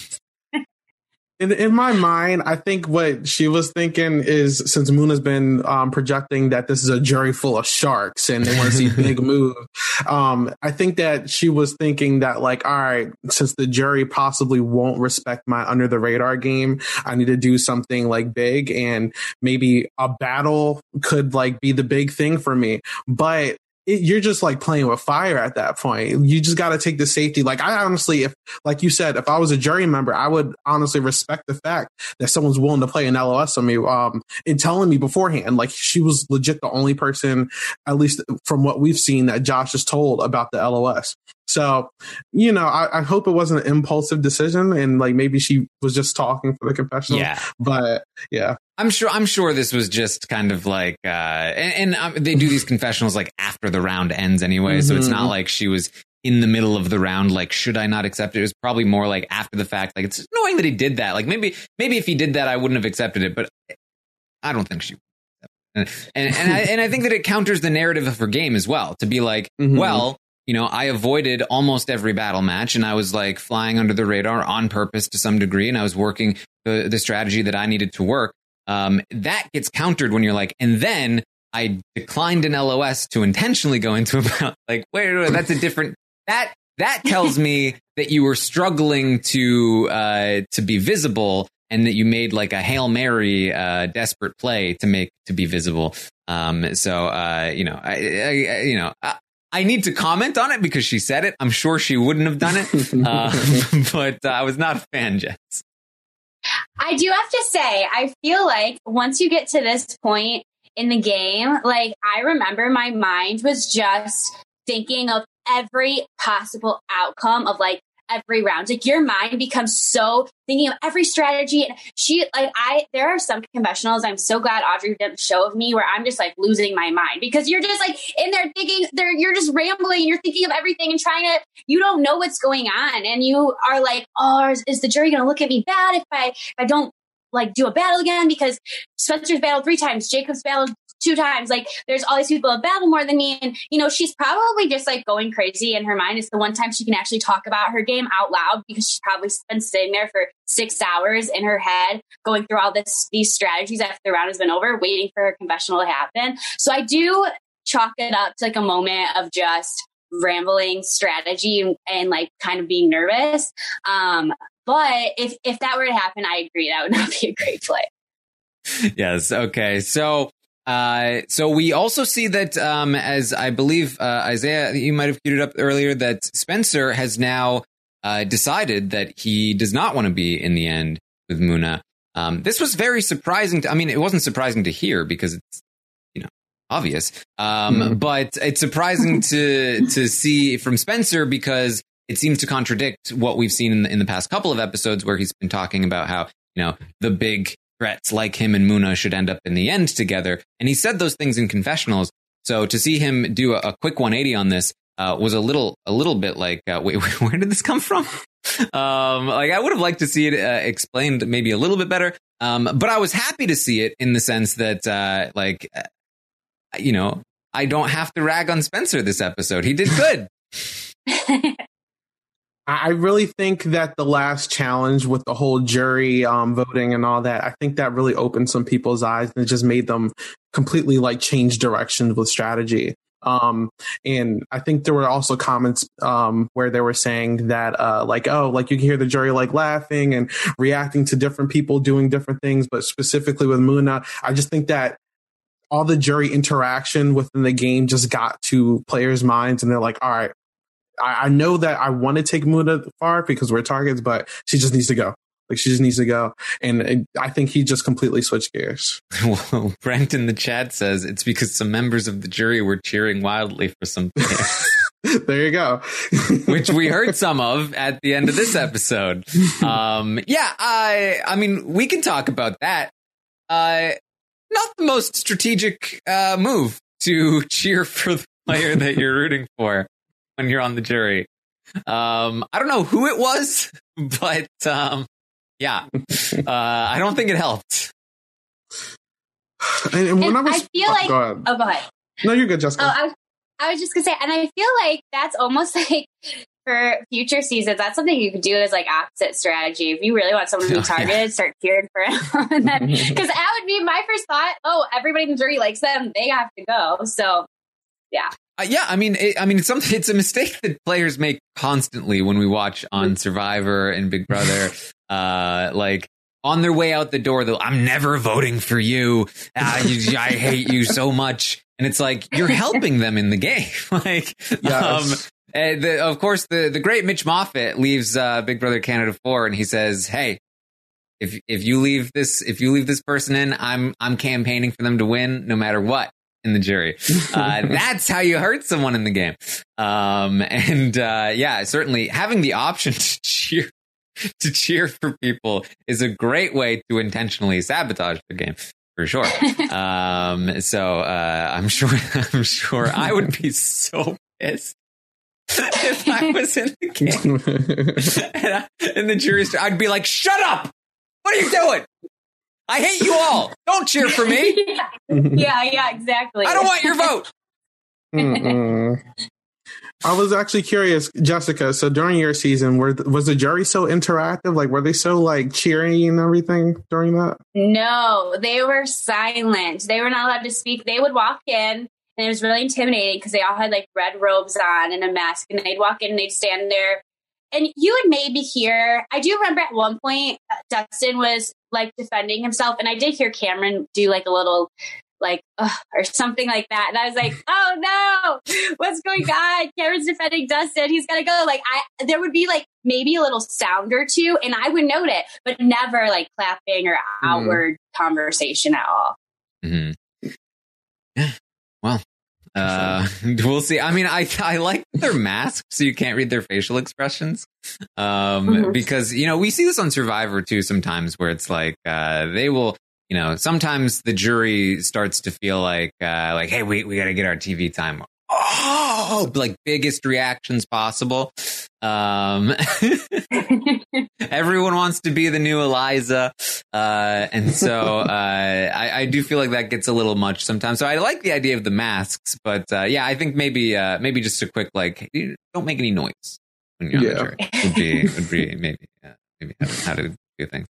In my mind, I think what she was thinking is, since Muna's been projecting that this is a jury full of sharks and they want to see big moves, I think that she was thinking that, like, all right, since the jury possibly won't respect my under the radar game, I need to do something like big, and maybe a battle could like be the big thing for me. But you're just like playing with fire at that point. You just got to take the safety. Like, I honestly, if, like you said, if I was a jury member, I would honestly respect the fact that someone's willing to play an LOS on me, and telling me beforehand. Like, she was legit the only person, at least from what we've seen, that Josh has told about the LOS. So, I hope it wasn't an impulsive decision, and like maybe she was just talking for the confessional. Yeah. But yeah. I'm sure this was just kind of like, and they do these confessionals like after the round ends anyway. Mm-hmm. So it's not like she was in the middle of the round, like, should I not accept it? It was probably more like after the fact. Like, it's annoying that he did that. Like, maybe if he did that, I wouldn't have accepted it, but I don't think she would. And I think that it counters the narrative of her game as well, to be like, mm-hmm. Well, I avoided almost every battle match, and I was like flying under the radar on purpose to some degree, and I was working the strategy that I needed to work. That gets countered when you're like, and then I declined an LOS to intentionally go into a battle. Like, wait, that's a different. That tells me that you were struggling to be visible, and that you made like a Hail Mary desperate play to be visible. I need to comment on it because she said it. I'm sure she wouldn't have done it, but I was not a fan, Jess. I do have to say, I feel like once you get to this point in the game, like, I remember my mind was just thinking of every possible outcome of like every round. Like, your mind becomes so thinking of every strategy. And there are some confessionals I'm so glad Audrey didn't show of me where I'm just like losing my mind, because you're just like in there thinking you're just rambling. You're thinking of everything and you don't know what's going on. And you are like, oh, is the jury going to look at me bad if I don't like do a battle again because Spencer's battled 3 times, Jacob's battled 2 times. Like there's all these people that battle more than me. And, you know, she's probably just like going crazy in her mind. It's the one time she can actually talk about her game out loud because she's probably been sitting there for 6 hours in her head going through all these strategies after the round has been over, waiting for her confessional to happen. So I do chalk it up to like a moment of just rambling strategy and like kind of being nervous. But if that were to happen, I agree that would not be a great play. Yes. Okay. So we also see that, as I believe, Isaiah, you might have queued it up earlier, that Spencer has now decided that he does not want to be in the end with Muna. This was very surprising. I mean, it wasn't surprising to hear because it's, you know, obvious. But it's surprising to see from Spencer because it seems to contradict what we've seen in the past couple of episodes where he's been talking about how, you know, the big threats like him and Muna should end up in the end together. And he said those things in confessionals. So to see him do a quick 180 on this was a little bit like, wait, where did this come from? Like I would have liked to see it explained maybe a little bit better. But I was happy to see it in the sense that, you know, I don't have to rag on Spencer this episode. He did good. I really think that the last challenge with the whole jury voting and all that, I think that really opened some people's eyes and it just made them completely like change directions with strategy. And I think there were also comments where they were saying that like you can hear the jury like laughing and reacting to different people doing different things. But specifically with Muna, I just think that all the jury interaction within the game just got to players' minds and they're like, all right, I know that I want to take Muna far because we're targets, but she just needs to go. Like she just needs to go. And I think he just completely switched gears. Well, Brent in the chat says it's because some members of the jury were cheering wildly for some players. There you go. Which we heard some of at the end of this episode. I mean, we can talk about that. Not the most strategic move to cheer for the player that you're rooting for when you're on the jury. I don't know who it was, but I don't think it helped. And when I feel like, go ahead. Oh, go ahead. No, you're good, Jessica. I was just gonna say, and I feel like that's almost like for future seasons, that's something you could do as like opposite strategy. If you really want someone to be targeted, start cheering for him. And then, because that would be my first thought. Oh, everybody in the jury likes them; they have to go. So, yeah. I mean, it's a mistake that players make constantly when we watch on Survivor and Big Brother. Like on their way out the door, they'll, I'm never voting for you. I hate you so much. And it's like, you're helping them in the game. Like, yes. Of course, the great Mitch Moffat leaves Big Brother Canada 4 and he says, hey, if you leave this person in, I'm campaigning for them to win no matter what. In the jury. That's how you hurt someone in the game. Certainly having the option to cheer for people is a great way to intentionally sabotage the game, for sure. I'm sure I would be so pissed if I was in the game. And the jury's, I'd be like, shut up! What are you doing? I hate you all. Don't cheer for me. Yeah, exactly. I don't want your vote. I was actually curious, Jessica. So during your season, was the jury so interactive? Like, were they so like cheering and everything during that? No, they were silent. They were not allowed to speak. They would walk in, and it was really intimidating because they all had like red robes on and a mask, and they'd walk in and they'd stand there. And you would maybe hear, I do remember at one point, Dustin was like defending himself. And I did hear Cameron do like a little like, or something like that. And I was like, oh no, what's going on? Cameron's defending Dustin. He's got to go. Like there would be like maybe a little sound or two and I would note it, but never like clapping or outward conversation at all. Mm-hmm. Yeah. Well, we'll see. I mean, I like their masks so you can't read their facial expressions. Because, you know, we see this on Survivor too sometimes where it's like, they will, you know, sometimes the jury starts to feel like, hey, we got to get our TV time. Oh, oh, like biggest reactions possible. Everyone wants to be the new Eliza. And so I do feel like that gets a little much sometimes. So I like the idea of the masks, but yeah, I think maybe just a quick, like, don't make any noise when you're on the jury would be maybe how to do things.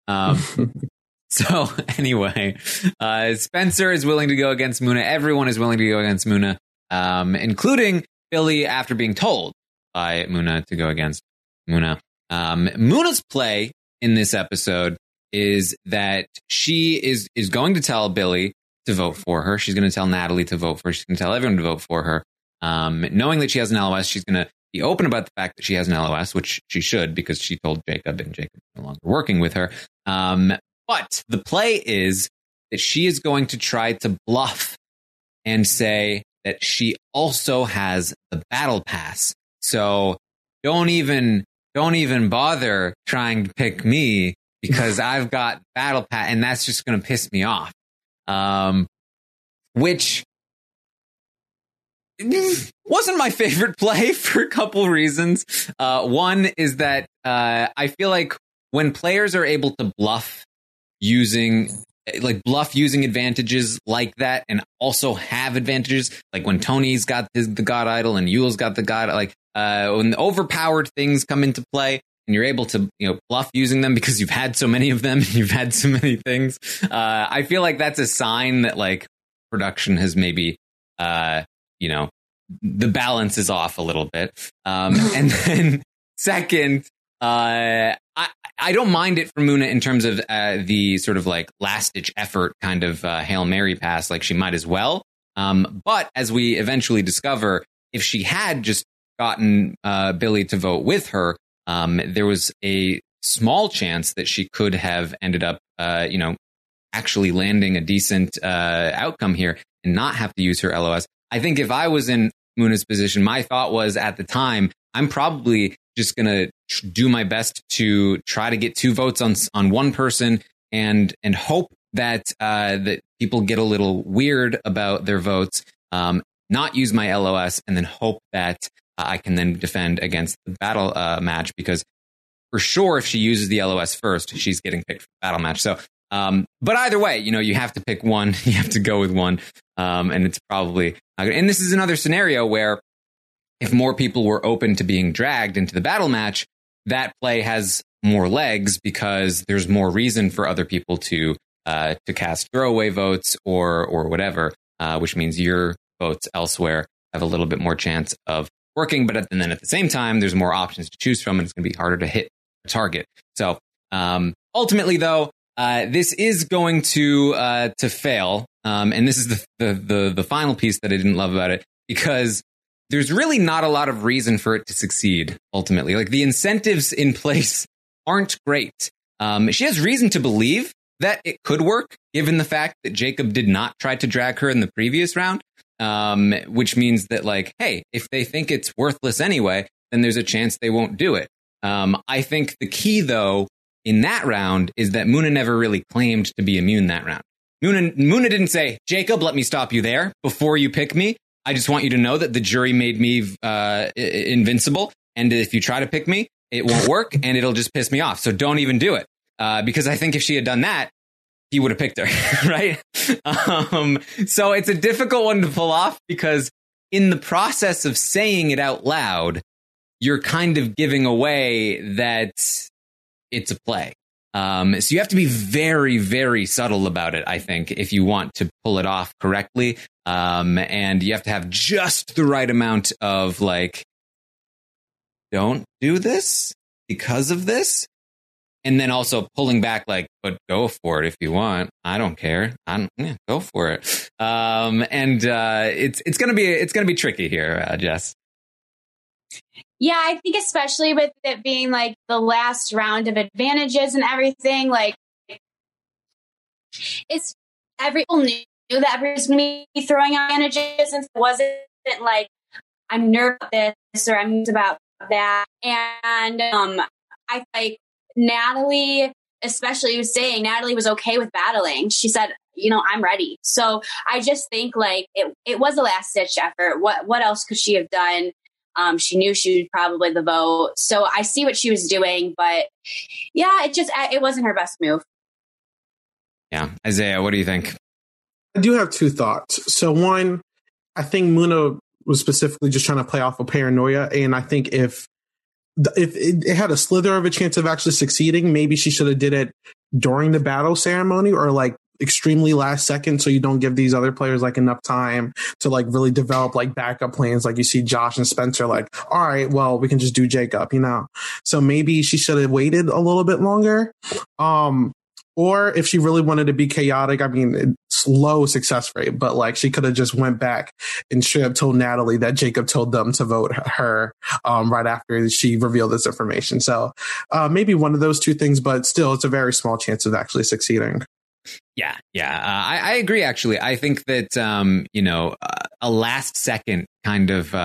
So anyway, Spencer is willing to go against Muna. Everyone is willing to go against Muna, including Billy after being told by Muna to go against Muna. Muna's play in this episode is that she is going to tell Billy to vote for her. She's going to tell Natalie to vote for her. She's going to tell everyone to vote for her. Knowing that she has an LOS, she's going to be open about the fact that she has an LOS, which she should, because she told Jacob, and Jacob is no longer working with her. But the play is that she is going to try to bluff and say that she also has the battle pass. So don't even bother trying to pick me because I've got battle pass, and that's just going to piss me off. Which wasn't my favorite play for a couple reasons. One is that I feel like when players are able to bluff using advantages like that, and also have advantages, like when Tony's got the God Idol and Yule's got the God, like when the overpowered things come into play and you're able to, bluff using them because you've had so many of them, and you've had so many things. I feel like that's a sign that like production has maybe, the balance is off a little bit. And then second, I don't mind it for Muna in terms of the sort of like last ditch effort kind of Hail Mary pass, like she might as well. But as we eventually discover, if she had just gotten Billy to vote with her, there was a small chance that she could have ended up, actually landing a decent outcome here and not have to use her LOS. I think if I was in Muna's position, my thought was at the time, I'm probably just going to do my best to try to get 2 votes on one person and hope that that people get a little weird about their votes, not use my LOS, and then hope that I can then defend against the battle match, because for sure, if she uses the LOS first, she's getting picked for the battle match. So, but either way, you have to pick one, you have to go with one, and it's probably not good. And this is another scenario where if more people were open to being dragged into the battle match, that play has more legs because there's more reason for other people to cast throwaway votes or whatever, which means your votes elsewhere have a little bit more chance of working. But then at the same time, there's more options to choose from, and it's going to be harder to hit a target. So ultimately, though, this is going to fail, and this is the final piece that I didn't love about it, because there's really not a lot of reason for it to succeed, ultimately. Like, the incentives in place aren't great. She has reason to believe that it could work, given the fact that Jacob did not try to drag her in the previous round, which means that, like, hey, if they think it's worthless anyway, then there's a chance they won't do it. I think the key, though, in that round is that Muna never really claimed to be immune that round. Muna didn't say, Jacob, let me stop you there before you pick me. I just want you to know that the jury made me invincible. And if you try to pick me, it won't work and it'll just piss me off. So don't even do it. Because I think if she had done that, he would have picked her, right? So it's a difficult one to pull off, because in the process of saying it out loud, you're kind of giving away that it's a play. So you have to be very, very subtle about it, I think, if you want to pull it off correctly. And you have to have just the right amount of, like, don't do this because of this. And then also pulling back, like, but go for it if you want. I don't care. Go for it. It's gonna be tricky here, Jess. Yeah, I think especially with it being like the last round of advantages and everything, like, everyone knew that everyone's going to be throwing out advantages, and it wasn't like, I'm nervous about this or I'm nervous about that. And I like Natalie, especially, was saying Natalie was okay with battling. She said, I'm ready. So I just think like it was a last ditch effort. What else could she have done? She knew she would probably the vote. So I see what she was doing, but yeah, it wasn't her best move. Yeah. Isaiah, what do you think? I do have two thoughts. So one, I think Muna was specifically just trying to play off of paranoia. And I think if it had a slither of a chance of actually succeeding, maybe she should have did it during the battle ceremony or like extremely last second, so you don't give these other players like enough time to like really develop like backup plans. Like you see Josh and Spencer like, all right, well, we can just do Jacob, so maybe she should have waited a little bit longer. Or if she really wanted to be chaotic, I mean, it's low success rate, but like she could have just went back and should have told Natalie that Jacob told them to vote her right after she revealed this information. So maybe one of those two things, but still, it's a very small chance of actually succeeding. Yeah. I agree, actually. I think that, a last second kind of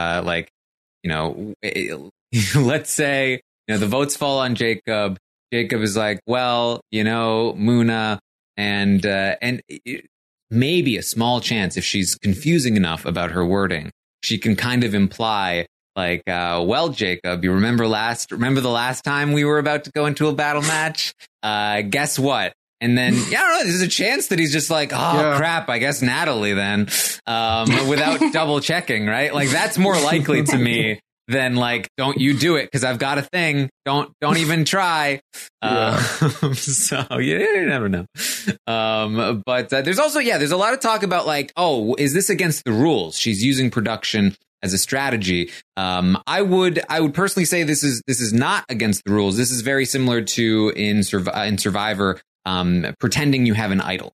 let's say, the votes fall on Jacob. Jacob is like, well, Muna, and maybe a small chance if she's confusing enough about her wording, she can kind of imply like, well, Jacob, you remember the last time we were about to go into a battle match? Guess what? And then, I don't know, there's a chance that he's just like, crap, I guess Natalie then, without double checking, right? Like that's more likely to me than like, don't you do it because I've got a thing. Don't even try. So you never know. But there's also, there's a lot of talk about like, oh, is this against the rules? She's using production as a strategy. I would personally say this is not against the rules. This is very similar to in Survivor, pretending you have an idol,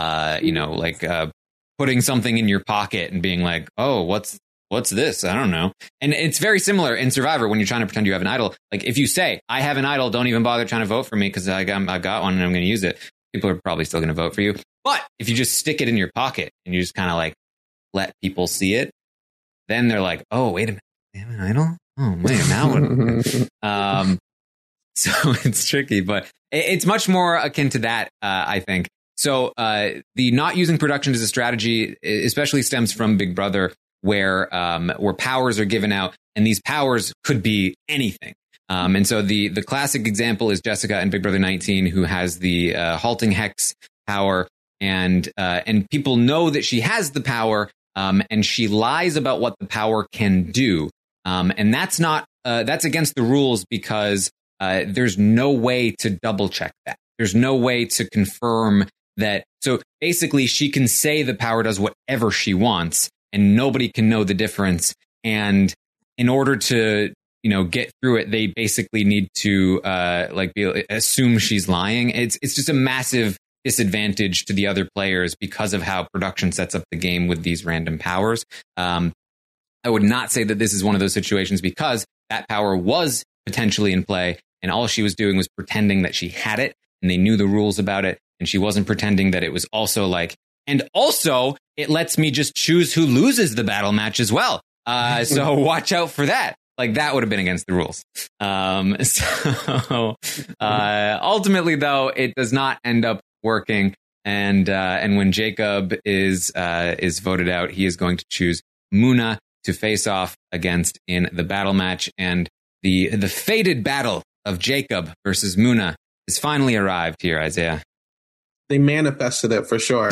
putting something in your pocket and being like, oh, what's this? I don't know. And it's very similar in Survivor when you're trying to pretend you have an idol. Like if you say, I have an idol, don't even bother trying to vote for me because I've got one and I'm going to use it. People are probably still going to vote for you. But if you just stick it in your pocket and you just kind of like let people see it, then they're like, oh, wait a minute. I have an idol? Oh, wait, now what? So it's tricky, but it's much more akin to that, I think. So the not using production as a strategy especially stems from Big Brother, where powers are given out, and these powers could be anything. And so the classic example is Jessica in Big Brother 19, who has the halting hex power, and people know that she has the power, and she lies about what the power can do. And that's against the rules because there's no way to double check that. There's no way to confirm that. So basically, she can say the power does whatever she wants, and nobody can know the difference. And in order to, get through it, they basically need to assume she's lying. It's just a massive disadvantage to the other players because of how production sets up the game with these random powers. I would not say that this is one of those situations because that power was potentially in play, and all she was doing was pretending that she had it, and they knew the rules about it, and she wasn't pretending that it was also like. And also, it lets me just choose who loses the battle match as well. So watch out for that. Like, that would have been against the rules. Ultimately, though, it does not end up working. And when Jacob is voted out, he is going to choose Muna to face off against in the battle match. And the fated battle of Jacob versus Muna has finally arrived here, Isaiah. They manifested it for sure.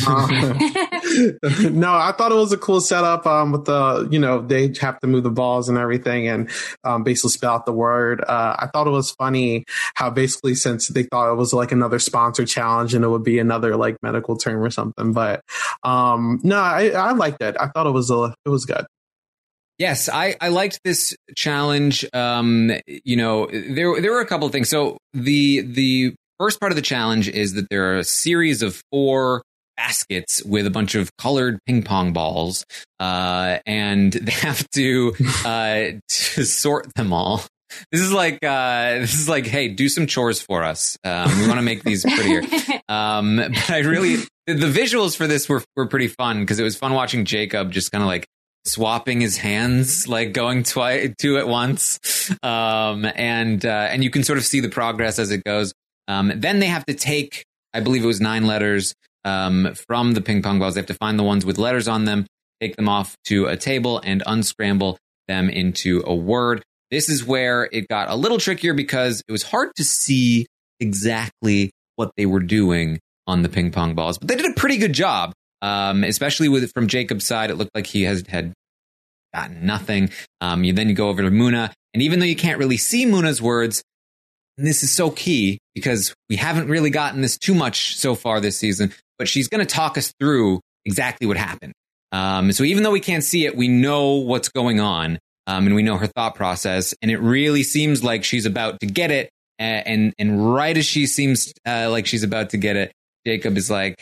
No, I thought it was a cool setup with the, they have to move the balls and everything and basically spell out the word. I thought it was funny how basically since they thought it was like another sponsor challenge and it would be another like medical term or something. But no, I liked it. I thought it was good. Yes, I liked this challenge. There were a couple of things. So the first part of the challenge is that there are a series of 4 baskets with a bunch of colored ping pong balls, and they have to sort them all. This is like, hey, do some chores for us. We want to make these prettier. But the visuals for this were pretty fun because it was fun watching Jacob just kind of like swapping his hands, like going two at once. And you can sort of see the progress as it goes. Then they have to take, I believe it was 9 letters, from the ping pong balls. They have to find the ones with letters on them, take them off to a table, and unscramble them into a word. This is where it got a little trickier because it was hard to see exactly what they were doing on the ping pong balls. But they did a pretty good job, especially from Jacob's side. It looked like he had gotten nothing. Then you go over to Muna, and even though you can't really see Muna's words, and this is so key because we haven't really gotten this too much so far this season, but she's going to talk us through exactly what happened. So even though we can't see it, we know what's going on, and we know her thought process, and it really seems like she's about to get it. And right as she seems like she's about to get it, Jacob is like,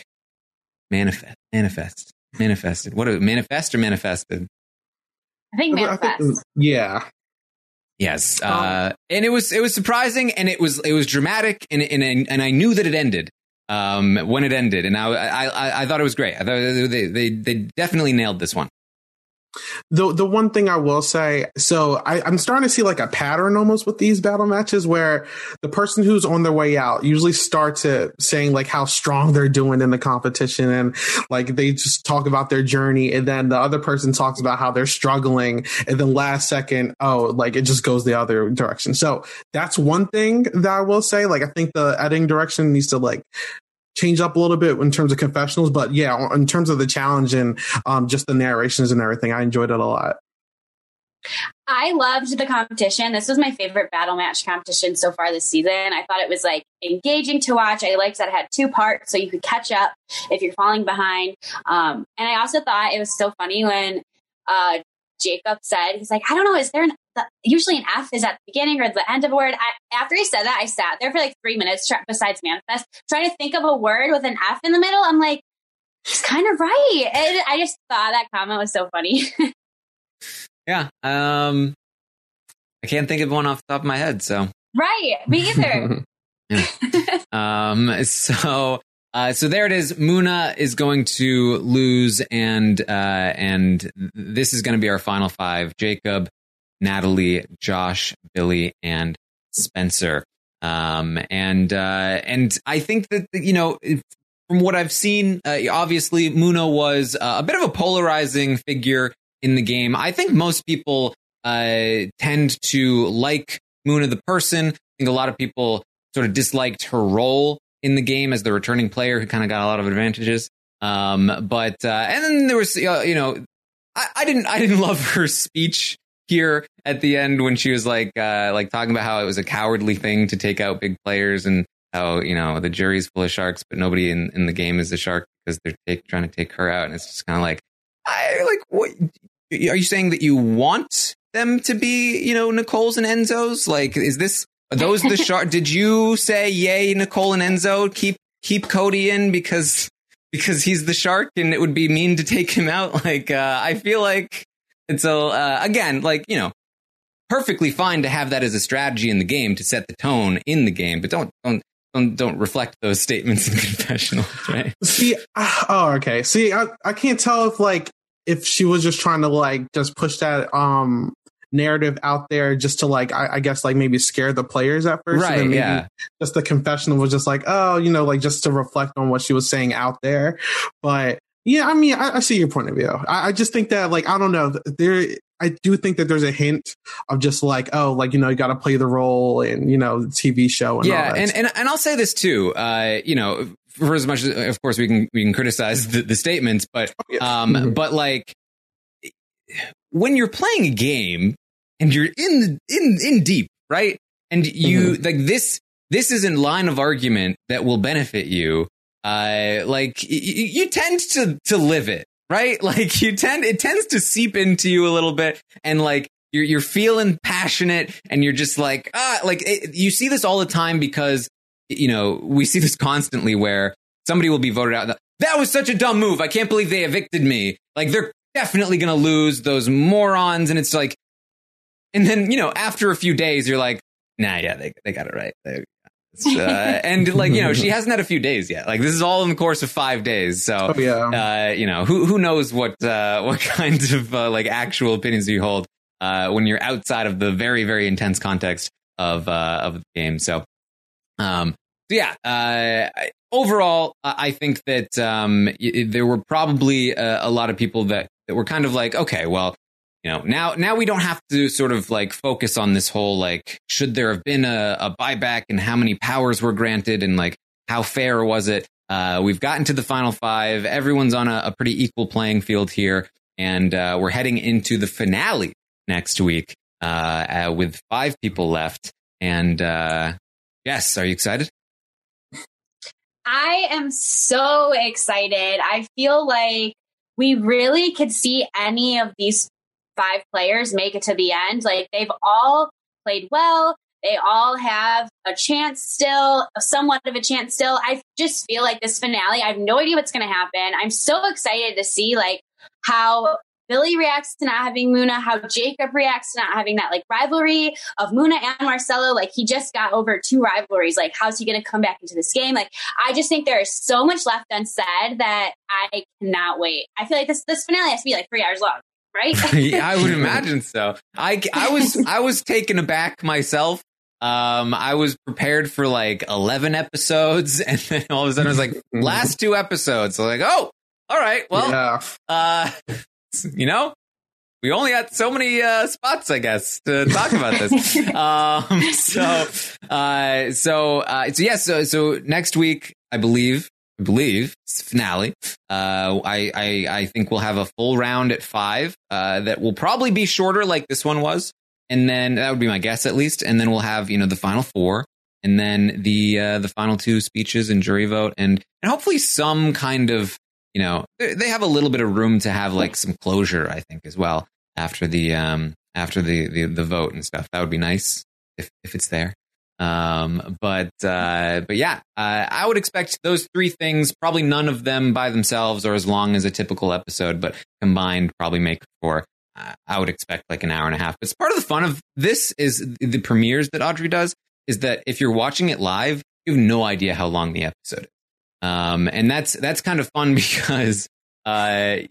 manifested. What is it, manifest or manifested? I think manifest. Yeah. Yes. And it was surprising, and it was dramatic, and I knew that it ended when it ended, and I thought it was great. I thought they definitely nailed this one. The one thing I will say, so I'm starting to see like a pattern almost with these battle matches where the person who's on their way out usually starts it saying like how strong they're doing in the competition, and like they just talk about their journey, and then the other person talks about how they're struggling, and then last second, like it just goes the other direction. So that's one thing that I will say. Like I think the editing direction needs to like change up a little bit in terms of confessionals, but yeah, in terms of the challenge and just the narrations and everything, I enjoyed it a lot. I loved the competition. This was my favorite battle match competition so far this season. I thought it was like engaging to watch. I liked that it had 2 parts, so you could catch up if you're falling behind. And I also thought it was so funny when Jacob said, he's like, I don't know, is there usually an F is at the beginning or the end of a word. After he said that, I sat there for like 3 minutes besides manifest, trying to think of a word with an F in the middle. I'm like, he's kind of right. And I just thought that comment was so funny. Yeah. I can't think of one off the top of my head. So right. Me either. So there it is. Muna is going to lose, and this is going to be our final 5. Jacob, Natalie, Josh, Billy, and Spencer. And I think that, from what I've seen, obviously Muna was a bit of a polarizing figure in the game. I think most people tend to like Muna the person. I think a lot of people sort of disliked her role in the game as the returning player who kind of got a lot of advantages. But and then there was, I didn't love her speech here at the end when she was like talking about how it was a cowardly thing to take out big players, and how, the jury's full of sharks, but nobody in the game is a shark because they're trying to take her out. And it's just kind of like, what are you saying, that you want them to be, Nicole's and Enzo's? Like, are those the shark? Did you say, yay, Nicole and Enzo, keep Cody in because he's the shark and it would be mean to take him out? Like, I feel like it's again, perfectly fine to have that as a strategy in the game to set the tone in the game, but don't reflect those statements in confessionals, right? See, okay. See, I can't tell if she was just trying to just push that narrative out there just to I guess maybe scare the players at first. Right. Yeah. Just the confessional was just just to reflect on what she was saying out there. But yeah, I mean, I see your point of view. I just think that I don't know, I do think that there's a hint of just you got to play the role and, TV show. And yeah. all that and I'll say this too, for as much as, of course, we can criticize the statements, but, but when you're playing a game and you're in deep, right? And you this isn't line of argument that will benefit you. You tend to live it, right? It tends to seep into you a little bit, and you're feeling passionate, and you're just you see this all the time because, we see this constantly where somebody will be voted out. That was such a dumb move. I can't believe they evicted me. They're definitely going to lose, those morons. And it's and then, after a few days, you're like, nah, yeah, they got it right. And she hasn't had a few days yet. This is all in the course of 5 days. So, who knows what kinds of actual opinions you hold when you're outside of the very, very intense context of the game. So, overall, I think that there were probably a lot of people that were kind of like, okay, well, now we don't have to sort of like focus on this whole, like, should there have been a buyback and how many powers were granted and like how fair was it? We've gotten to the final 5. Everyone's on a pretty equal playing field here. And we're heading into the finale next week with 5 people left. And yes, are you excited? I am so excited. I feel like we really could see any of these 5 players make it to the end. Like, they've all played well. They all have a chance still, somewhat of a chance still. I just feel like this finale, I have no idea what's going to happen. I'm so excited to see like how Billy reacts to not having Muna, how Jacob reacts to not having that like rivalry of Muna and Marcelo. Like, he just got over 2 rivalries. Like, how's he going to come back into this game? Like, I just think there is so much left unsaid that I cannot wait. I feel like this finale has to be like 3 hours long, right? Yeah, I would imagine so. I was taken aback myself. I was prepared for like 11 episodes, and then all of a sudden I was like, last 2 episodes. So like, oh, all right, well, we only had so many spots, I guess, to talk about this. So next week, I believe it's the finale. I think we'll have a full round at 5 that will probably be shorter, like this one was. And then that would be my guess, at least. And then we'll have, the final 4, and then the final 2 speeches and jury vote, and hopefully some kind of, they have a little bit of room to have like some closure, I think, as well after the vote and stuff. That would be nice if it's there. But yeah, I would expect those 3 things, probably none of them by themselves or as long as a typical episode, but combined probably make for. I would expect like an hour and a half. But part of the fun of this is the premieres that Audrey does is that if you're watching it live, you have no idea how long the episode is. And that's kind of fun because, one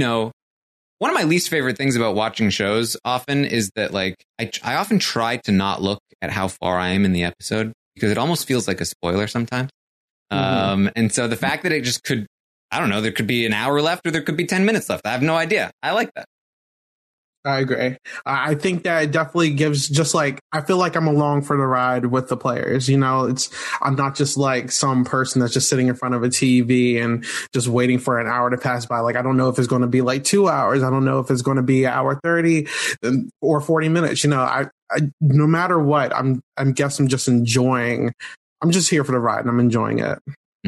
of my least favorite things about watching shows often is that like I often try to not look at how far I am in the episode because it almost feels like a spoiler sometimes. And so the fact that it just could, I don't know, there could be an hour left or there could be 10 minutes left. I have no idea. I like that. I agree. I think that it definitely gives just like, I feel like I'm along for the ride with the players. I'm not just like some person that's just sitting in front of a TV and just waiting for an hour to pass by. Like, I don't know if it's going to be like 2 hours. I don't know if it's going to be an hour 30 or 40 minutes. I no matter what, I'm just enjoying. I'm just here for the ride and I'm enjoying it.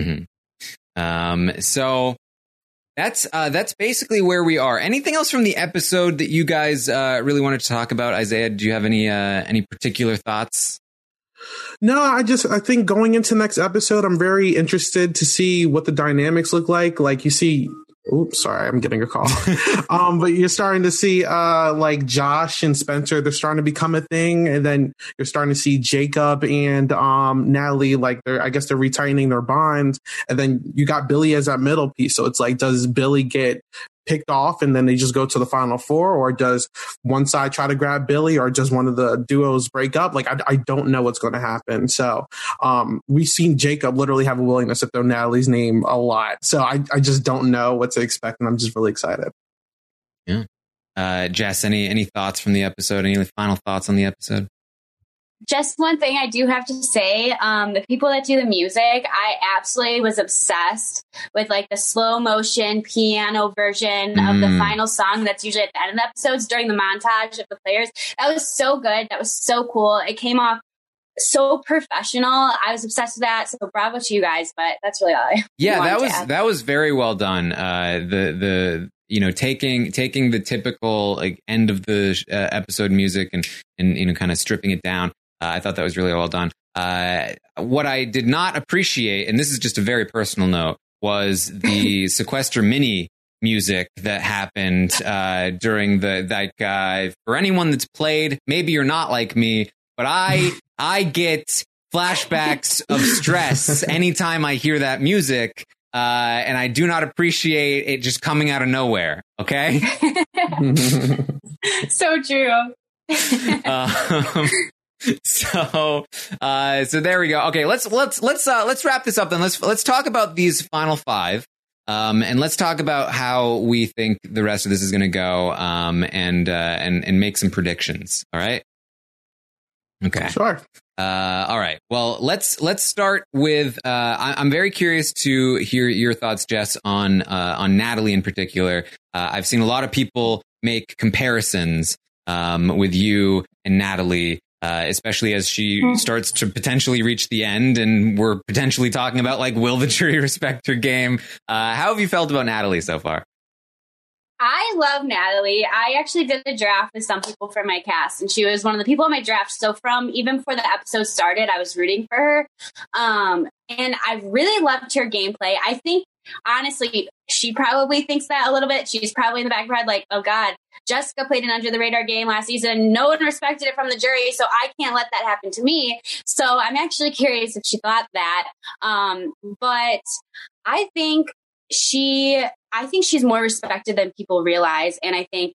Mm-hmm. So that's basically where we are. Anything else from the episode that you guys really wanted to talk about? Isaiah, do you have any particular thoughts? No, I think going into next episode, I'm very interested to see what the dynamics look like. Like, you see, oops, sorry, I'm getting a call. But you're starting to see like Josh and Spencer, they're starting to become a thing. And then you're starting to see Jacob and Natalie, like I guess they're retightening their bonds. And then you got Billy as that middle piece. So it's like, does Billy get picked off and then they just go to the final 4, or does one side try to grab Billy, or does one of the duos break up? Like, I don't know what's going to happen. So we've seen Jacob literally have a willingness to throw Natalie's name a lot. So I just don't know what to expect, and I'm just really excited. Yeah. Jess, any thoughts from the episode? Any final thoughts on the episode? Just one thing I do have to say, the people that do the music, I absolutely was obsessed with like the slow motion piano version of the final song that's usually at the end of the episodes during the montage of the players. That was so good. That was so cool. It came off so professional. I was obsessed with that. So bravo to you guys, but that's really all I that was very well done. Taking the typical like end of the episode music and kind of stripping it down. I thought that was really well done. What I did not appreciate, and this is just a very personal note, was the Sequester mini music that happened during for anyone that's played, maybe you're not like me, but I get flashbacks of stress anytime I hear that music, and I do not appreciate it just coming out of nowhere. Okay. So true. So there we go. Okay, let's wrap this up then. Let's talk about these final 5. And let's talk about how we think the rest of this is going to go, and make some predictions. All right. Okay. Sure. All right. Well, let's start with. I'm very curious to hear your thoughts, Jess, on Natalie in particular. I've seen a lot of people make comparisons with you and Natalie. Especially as she starts to potentially reach the end, and we're potentially talking about like, will the jury respect her game? How have you felt about Natalie so far? I love Natalie. I actually did a draft with some people from my cast, and she was one of the people in my draft. So from even before the episode started, I was rooting for her. And I really loved her gameplay. I think, honestly, she probably thinks that a little bit. She's probably in the back of her head like, oh God, Jessica played an under the radar game last season. No one respected it from the jury, so I can't let that happen to me. So I'm actually curious if she thought that. But I think she's more respected than people realize. And I think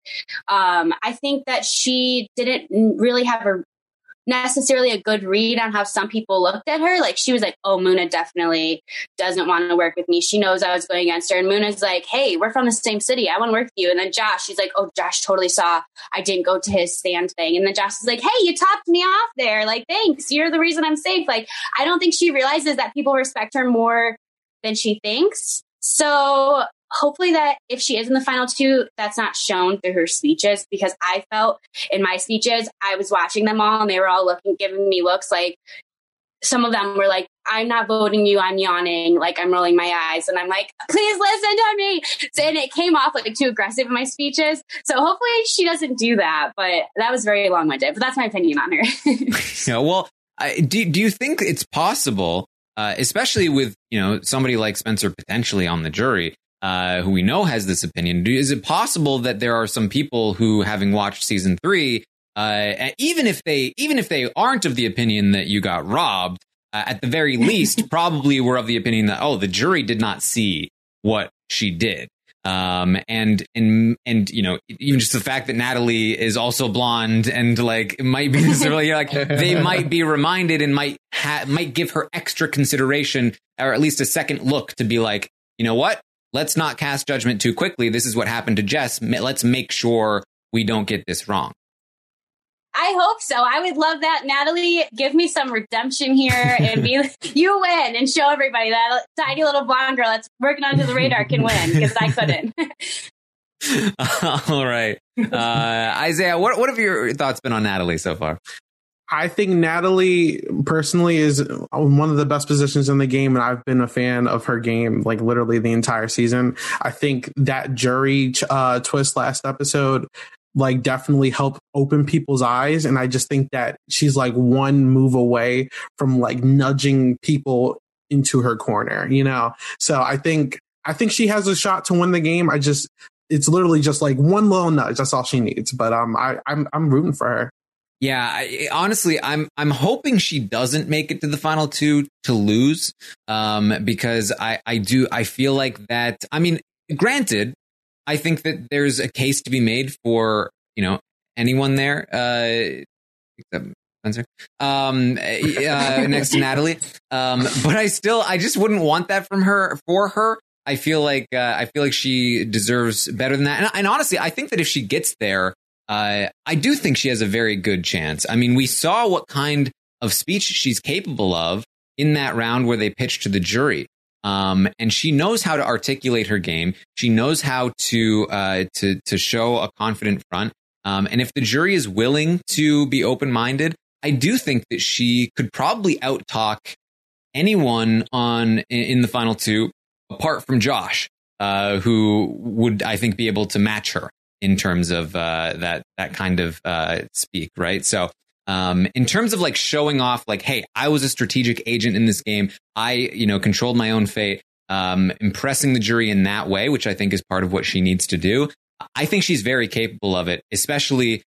that she didn't really have necessarily a good read on how some people looked at her. Like, she was like, oh, Muna definitely doesn't want to work with me. She knows I was going against her. And Muna's like, hey, we're from the same city. I want to work with you. And then Josh, she's like, oh, Josh totally saw I didn't go to his stand thing. And then Josh is like, hey, you topped me off there. Like, thanks. You're the reason I'm safe. Like, I don't think she realizes that people respect her more than she thinks. So hopefully that if she is in the final 2, that's not shown through her speeches, because I felt in my speeches, I was watching them all and they were all giving me looks like, some of them were like, I'm not voting you, I'm yawning, like I'm rolling my eyes. And I'm like, please listen to me. And it came off like too aggressive in my speeches. So hopefully she doesn't do that. But that was very long-winded. But that's my opinion on her. Yeah, well, do you think it's possible, especially with, somebody like Spencer potentially on the jury, who we know has this opinion, is it possible that there are some people who, having watched season 3, even if they aren't of the opinion that you got robbed, at the very least, probably were of the opinion that, the jury did not see what she did. And even just the fact that Natalie is also blonde and like, it might be necessarily like, they might be reminded and might give her extra consideration, or at least a second look to be like, you know what? Let's not cast judgment too quickly. This is what happened to Jess. Let's make sure we don't get this wrong. I hope so. I would love that. Natalie, give me some redemption here and you win and show everybody that tiny little blonde girl that's working under the radar can win, because I couldn't. All right. Isaiah, what have your thoughts been on Natalie so far? I think Natalie personally is one of the best positions in the game, and I've been a fan of her game like literally the entire season. I think that jury twist last episode like definitely helped open people's eyes, and I just think that she's like one move away from like nudging people into her corner, So I think she has a shot to win the game. It's literally just like one little nudge. That's all she needs. But I'm rooting for her. Yeah, honestly, I'm hoping she doesn't make it to the final 2 to lose, because I feel like that. I mean, granted, I think that there's a case to be made for, anyone there, except Spencer, next to Natalie. But I just wouldn't want that for her. I feel like she deserves better than that. And honestly, I think that if she gets there, I do think she has a very good chance. I mean, we saw what kind of speech she's capable of in that round where they pitched to the jury. And she knows how to articulate her game. She knows how to show a confident front. And if the jury is willing to be open-minded, I do think that she could probably out-talk anyone in the final 2, apart from Josh, who would, I think, be able to match her in terms of that kind of speak, right? So in terms of like showing off, like, hey, I was a strategic agent in this game. I, controlled my own fate, impressing the jury in that way, which I think is part of what she needs to do. I think she's very capable of it, especially,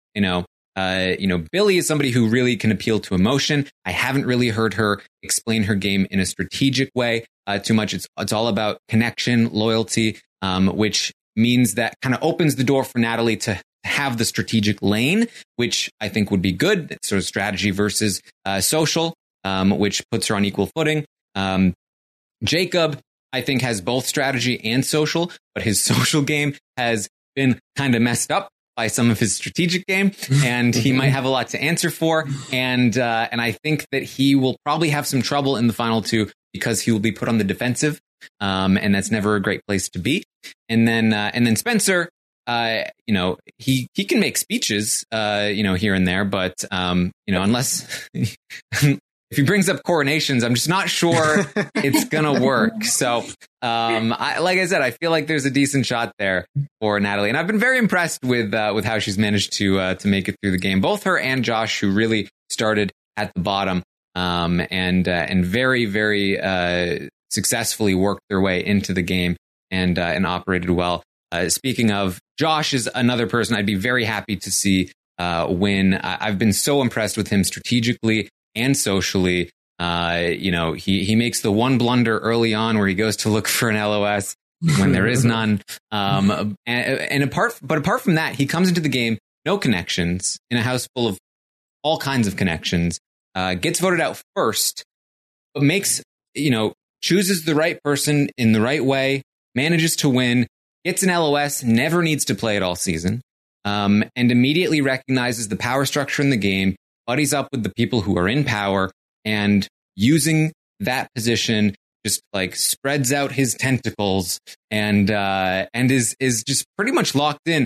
Billie is somebody who really can appeal to emotion. I haven't really heard her explain her game in a strategic way too much. It's all about connection, loyalty, which means that kind of opens the door for Natalie to have the strategic lane, which I think would be good. Sort of strategy versus social, which puts her on equal footing. Jacob, I think, has both strategy and social, but his social game has been kind of messed up by some of his strategic game, and he might have a lot to answer for. And I think that he will probably have some trouble in the final two because he will be put on the defensive, and that's never a great place to be. And then Spencer, he can make speeches, here and there, but unless if he brings up coronations, I'm just not sure it's going to work. So, like I said, I feel like there's a decent shot there for Natalie. And I've been very impressed with how she's managed to make it through the game. Both her and Josh, who really started at the bottom, and very, very successfully worked their way into the game and operated well. Speaking of, Josh is another person I'd be very happy to see win. I've been so impressed with him strategically and socially. He makes the one blunder early on where he goes to look for an LOS when there is none. Apart from that, he comes into the game, no connections, in a house full of all kinds of connections, gets voted out first, but chooses the right person in the right way, manages to win, gets an LOS, never needs to play it all season, and immediately recognizes the power structure in the game, buddies up with the people who are in power, and using that position just like spreads out his tentacles and is just pretty much locked in.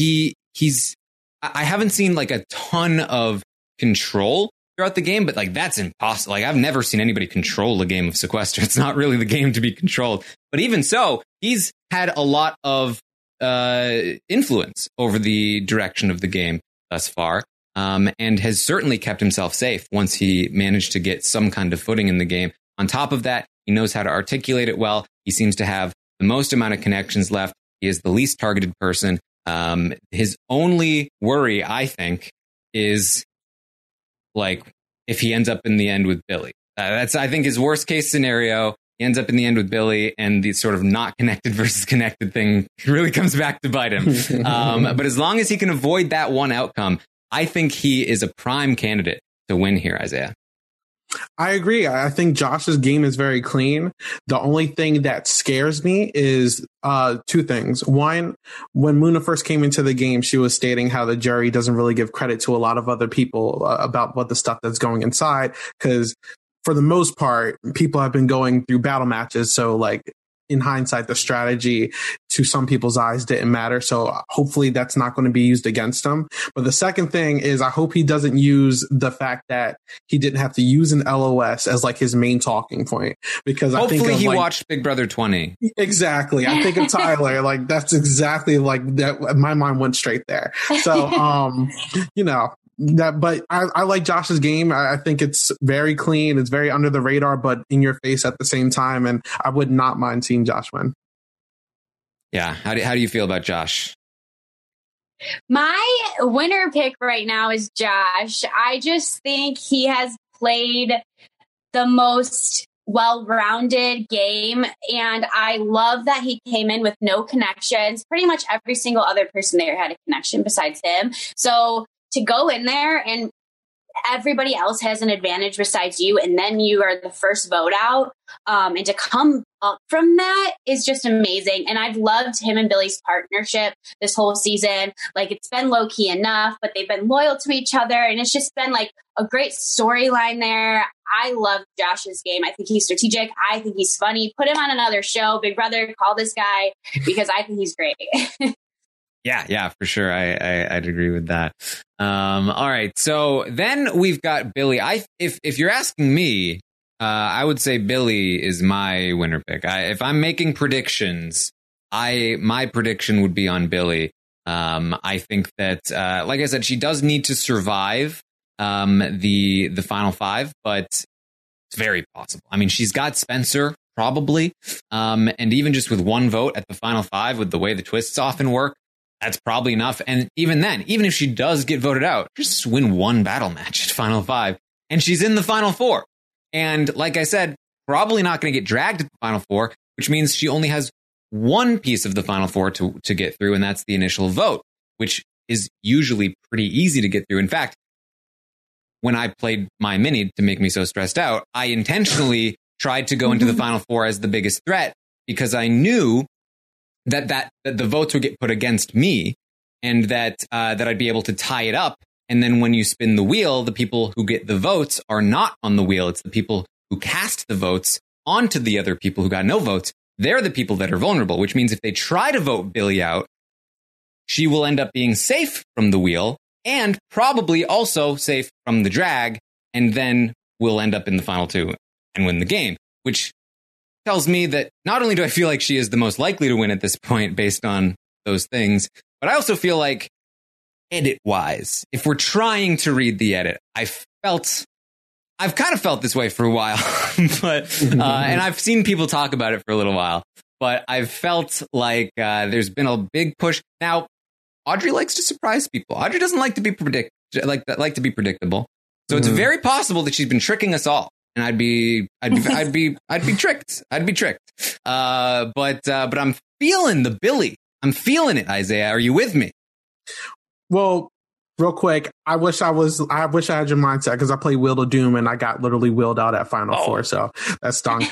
I haven't seen like a ton of control throughout the game, but like that's impossible. Like I've never seen anybody control a game of Sequester. It's not really the game to be controlled. But even so, he's had a lot of influence over the direction of the game thus far. And has certainly kept himself safe once he managed to get some kind of footing in the game. On top of that, he knows how to articulate it well. He seems to have the most amount of connections left. He is the least targeted person. His only worry, I think, is like if he ends up in the end with Billy. That's, I think, his worst case scenario. He ends up in the end with Billy, and the sort of not connected versus connected thing really comes back to bite him. But as long as he can avoid that one outcome, I think he is a prime candidate to win here, Isaiah. I agree. I think Josh's game is very clean. The only thing that scares me is two things. One, when Muna first came into the game, she was stating how the jury doesn't really give credit to a lot of other people about what the stuff that's going inside, because for the most part, people have been going through battle matches. So like in hindsight, the strategy to some people's eyes didn't matter. So hopefully that's not going to be used against him. But the second thing is I hope he doesn't use the fact that he didn't have to use an LOS as like his main talking point, because hopefully I think he watched Big Brother 20. Exactly. I think of Tyler, like that's exactly like that. My mind went straight there. So, but I like Josh's game. I think it's very clean. It's very under the radar, but in your face at the same time. And I would not mind seeing Josh win. Yeah. How do you feel about Josh? My winner pick right now is Josh. I just think he has played the most well-rounded game, and I love that he came in with no connections. Pretty much every single other person there had a connection besides him. So to go in there and everybody else has an advantage besides you, and then you are the first vote out, and to come up from that is just amazing. And I've loved him and Billy's partnership this whole season. Like, it's been low key enough, but they've been loyal to each other, and it's just been like a great storyline there. I love Josh's game. I think he's strategic. I think he's funny. Put him on another show. Big Brother, call this guy, because I think he's great. Yeah, for sure. I'd agree with that. All right. So then we've got Billy. If you're asking me, I would say Billy is my winner pick. If I'm making predictions, my prediction would be on Billy. I think that, like I said, she does need to survive the final five, but it's very possible. I mean, she's got Spencer probably, and even just with one vote at the final five, with the way the twists often work, that's probably enough. And even then, even if she does get voted out, just win one battle match at Final Five, and she's in the Final Four. And like I said, probably not going to get dragged to the Final Four, which means she only has one piece of the Final Four to get through, and that's the initial vote, which is usually pretty easy to get through. In fact, when I played my mini to make me so stressed out, I intentionally tried to go into the final four as the biggest threat because I knew that the votes would get put against me and that I'd be able to tie it up. And then when you spin the wheel, the people who get the votes are not on the wheel. It's the people who cast the votes onto the other people who got no votes. They're the people that are vulnerable, which means if they try to vote Billy out, she will end up being safe from the wheel and probably also safe from the drag. And then we'll end up in the final two and win the game, which tells me that not only do I feel like she is the most likely to win at this point based on those things, but I also feel like edit-wise, if we're trying to read the edit, I've kind of felt this way for a while, but and I've seen people talk about it for a little while, but I've felt like there's been a big push. Now, Audrey likes to surprise people. Audrey doesn't like to be predictable, so it's very possible that she's been tricking us all. And I'd be tricked. But I'm feeling the Billy. I'm feeling it, Isaiah. Are you with me? Well, real quick, I wish I had your mindset because I played Wheel of Doom and I got literally wheeled out at Final Four, so that stung.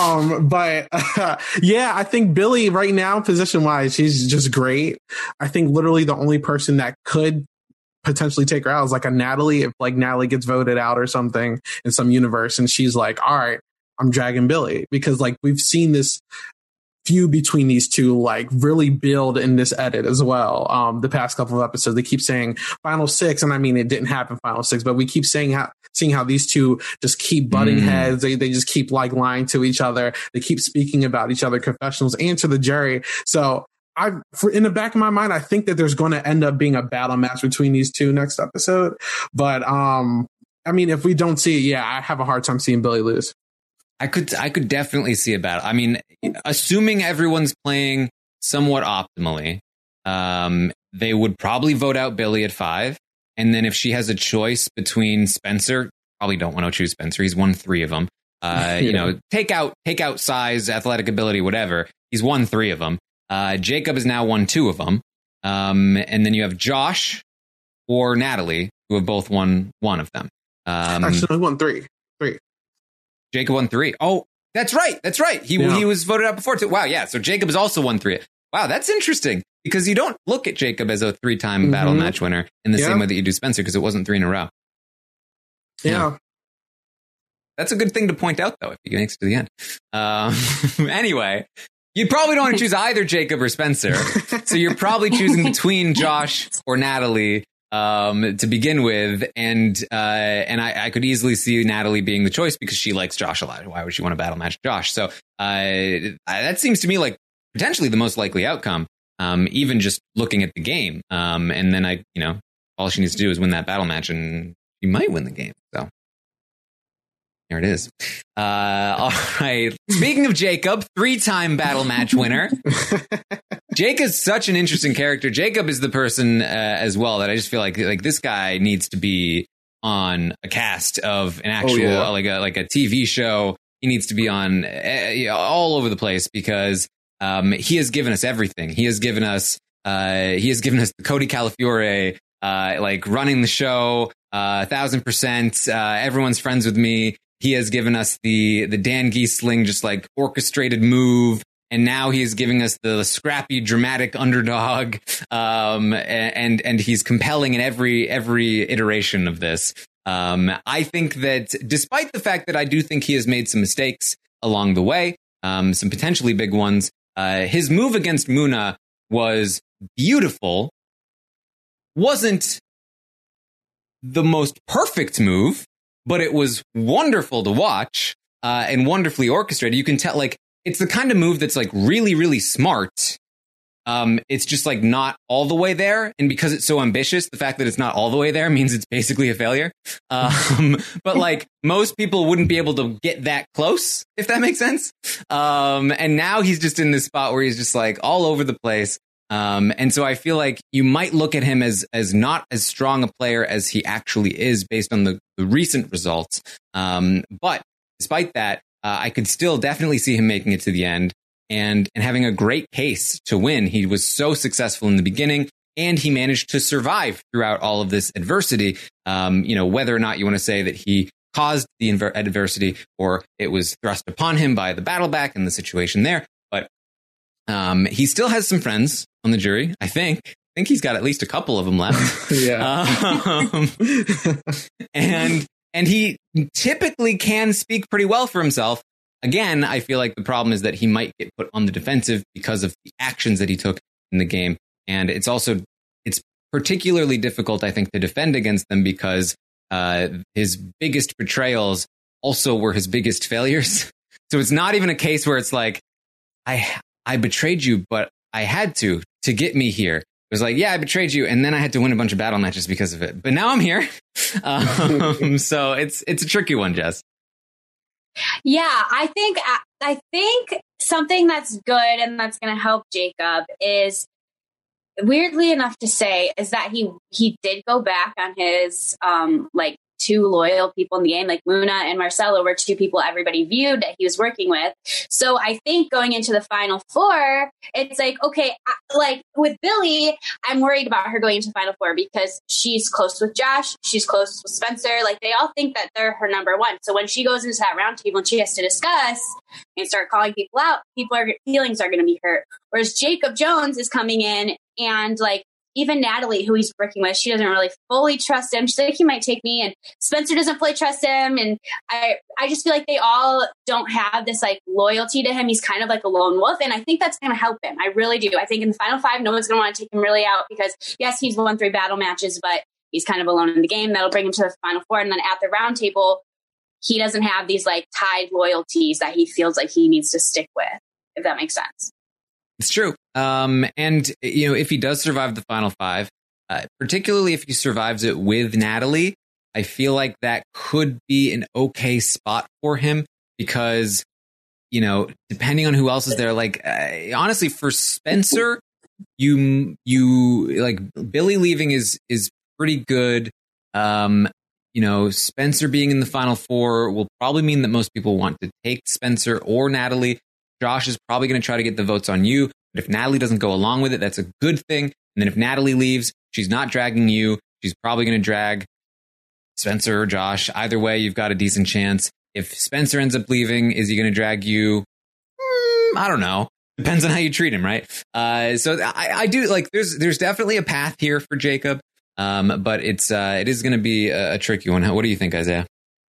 But yeah, I think Billy right now, position wise, she's just great. I think literally the only person that could potentially take her out is like a Natalie, if like Natalie gets voted out or something in some universe and she's like, all right, I'm dragging Billy, because like we've seen this feud between these two like really build in this edit as well. The past couple of episodes, they keep saying final six, and I mean it didn't happen final six, but we keep seeing how these two just keep butting heads. They just keep like lying to each other. They keep speaking about each other, confessionals, and to the jury. So in the back of my mind, I think that there's going to end up being a battle match between these two next episode. But I mean, if we don't see it, yeah, I have a hard time seeing Billy lose. I could definitely see a battle. I mean, assuming everyone's playing somewhat optimally, they would probably vote out Billy at 5. And then if she has a choice between Spencer, probably don't want to choose Spencer. He's won 3 of them. You know, take out size, athletic ability, whatever. He's won 3 of them. Jacob has now won 2 of them. And then you have Josh or Natalie, who have both won 1 of them. Actually, won 3. Jacob won 3. Oh, that's right. He was voted out before too. Wow, yeah. So Jacob has also won 3. Wow, that's interesting, because you don't look at Jacob as a 3-time battle match winner in the same way that you do Spencer, because it wasn't 3 in a row. Yeah. That's a good thing to point out, though, if he makes it to the end. Anyway, you probably don't want to choose either Jacob or Spencer. So you're probably choosing between Josh or Natalie to begin with. And I could easily see Natalie being the choice because she likes Josh a lot. Why would she want to battle match Josh? So that seems to me like potentially the most likely outcome, even just looking at the game. And then all she needs to do is win that battle match and she might win the game. So there it is. All right. Speaking of Jacob, 3-time battle match winner. Jake is such an interesting character. Jacob is the person as well that I just feel like this guy needs to be on a cast of an actual like a TV show. He needs to be on all over the place because he has given us everything. He has given us the Cody Calafiore like running the show 1,000%. Everyone's friends with me. He has given us the Dan Giesling just like orchestrated move. And now he is giving us the scrappy, dramatic underdog, and he's compelling in every iteration of this. I think that despite the fact that I do think he has made some mistakes along the way, some potentially big ones, his move against Muna was beautiful. Wasn't the most perfect move, but it was wonderful to watch and wonderfully orchestrated. You can tell, like, it's the kind of move that's like really, really smart. It's just like not all the way there. And because it's so ambitious, the fact that it's not all the way there means it's basically a failure. But like most people wouldn't be able to get that close, if that makes sense. And now he's just in this spot where he's just like all over the place. And so I feel like you might look at him as not as strong a player as he actually is based on the recent results. But despite that, I could still definitely see him making it to the end and having a great case to win. He was so successful in the beginning. and he managed to survive throughout all of this adversity. Whether or not you want to say that he caused the adversity or it was thrust upon him by the Battleback and the situation there. But he still has some friends on the jury, I think. I think he's got at least a couple of them left. And he typically can speak pretty well for himself. Again, I feel like the problem is that he might get put on the defensive because of the actions that he took in the game. And it's particularly difficult, I think, to defend against them because his biggest betrayals also were his biggest failures. So it's not even a case where it's like, I betrayed you, but I had to get me here. It was like, yeah, I betrayed you, and then I had to win a bunch of battle matches because of it. But now I'm here. So it's a tricky one, Jess. Yeah, I think something that's good and that's going to help Jacob is, weirdly enough to say, is that he did go back on his two loyal people in the game, like Muna and Marcelo were two people everybody viewed that he was working with. So I think going into the Final Four, it's like, okay, like with Billie, I'm worried about her going into the Final Four because she's close with Josh, she's close with Spencer. Like they all think that they're her number one. So when she goes into that round table and she has to discuss and start calling people out, feelings are going to be hurt. Whereas Jacob Jones is coming in and like, even Natalie, who he's working with, she doesn't really fully trust him. She's like, he might take me. And Spencer doesn't fully trust him. And I just feel like they all don't have this like loyalty to him. He's kind of like a lone wolf. And I think that's going to help him. I really do. I think in the Final Five, no one's going to want to take him really out because yes, he's won 3 battle matches, but he's kind of alone in the game. That'll bring him to the Final Four. And then at the round table, he doesn't have these like tied loyalties that he feels like he needs to stick with, if that makes sense. It's true. If he does survive the Final Five, particularly if he survives it with Natalie, I feel like that could be an okay spot for him because, depending on who else is there, like, honestly, for Spencer, you like Billie leaving is pretty good. Spencer being in the Final Four will probably mean that most people want to take Spencer or Natalie. Josh is probably going to try to get the votes on you. But if Natalie doesn't go along with it, that's a good thing. And then if Natalie leaves, she's not dragging you. She's probably going to drag Spencer or Josh. Either way, you've got a decent chance. If Spencer ends up leaving, is he going to drag you? I don't know. Depends on how you treat him, right? So I do like there's definitely a path here for Jacob. But it is going to be a tricky one. What do you think, Isaiah?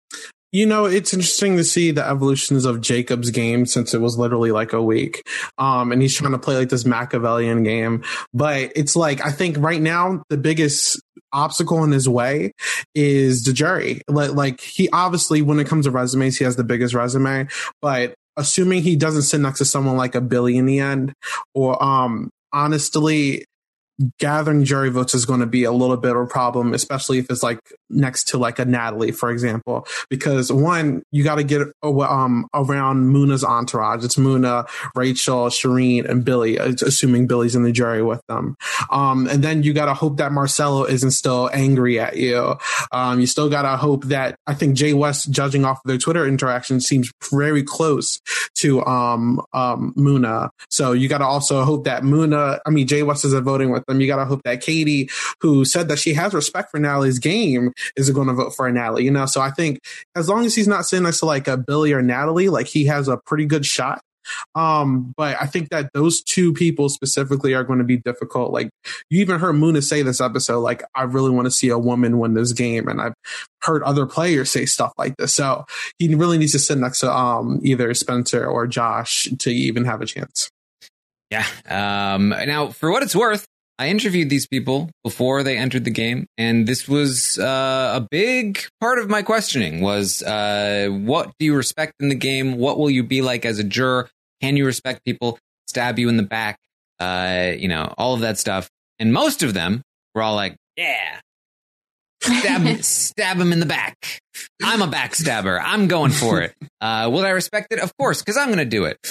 It's interesting to see the evolutions of Jacob's game since it was literally like a week. And he's trying to play like this Machiavellian game. But it's like, I think right now, the biggest obstacle in his way is the jury. Like he obviously, when it comes to resumes, he has the biggest resume. But assuming he doesn't sit next to someone like a Billie in the end, or honestly, gathering jury votes is going to be a little bit of a problem, especially if it's like next to like a Natalie, for example, because one, you got to get around Muna's entourage. It's Muna, Rachel, Shireen, and Billie, assuming Billie's in the jury with them. And then you got to hope that Marcelo isn't still angry at you. You still got to hope that, I think Jay West, judging off of their Twitter interaction, seems very close to Muna. So you got to also hope that Jay West isn't voting with them. You got to hope that Katie, who said that she has respect for Natalie's game, is going to vote for Natalie. So I think as long as he's not sitting next to like a Billie or Natalie, like he has a pretty good shot. But I think that those two people specifically are going to be difficult. Like you even heard Muna say this episode, like, I really want to see a woman win this game. And I've heard other players say stuff like this. So he really needs to sit next to either Spencer or Josh to even have a chance. Yeah. Now, for what it's worth, I interviewed these people before they entered the game, and this was a big part of my questioning was, what do you respect in the game? What will you be like as a juror? Can you respect people, stab you in the back? All of that stuff. And most of them were all like, yeah, stab him in the back. I'm a backstabber. I'm going for it. Will I respect it? Of course, because I'm going to do it.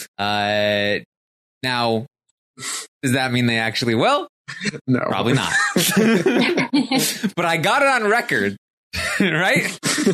Now, does that mean they actually will? No, probably not. But I got it on record, right?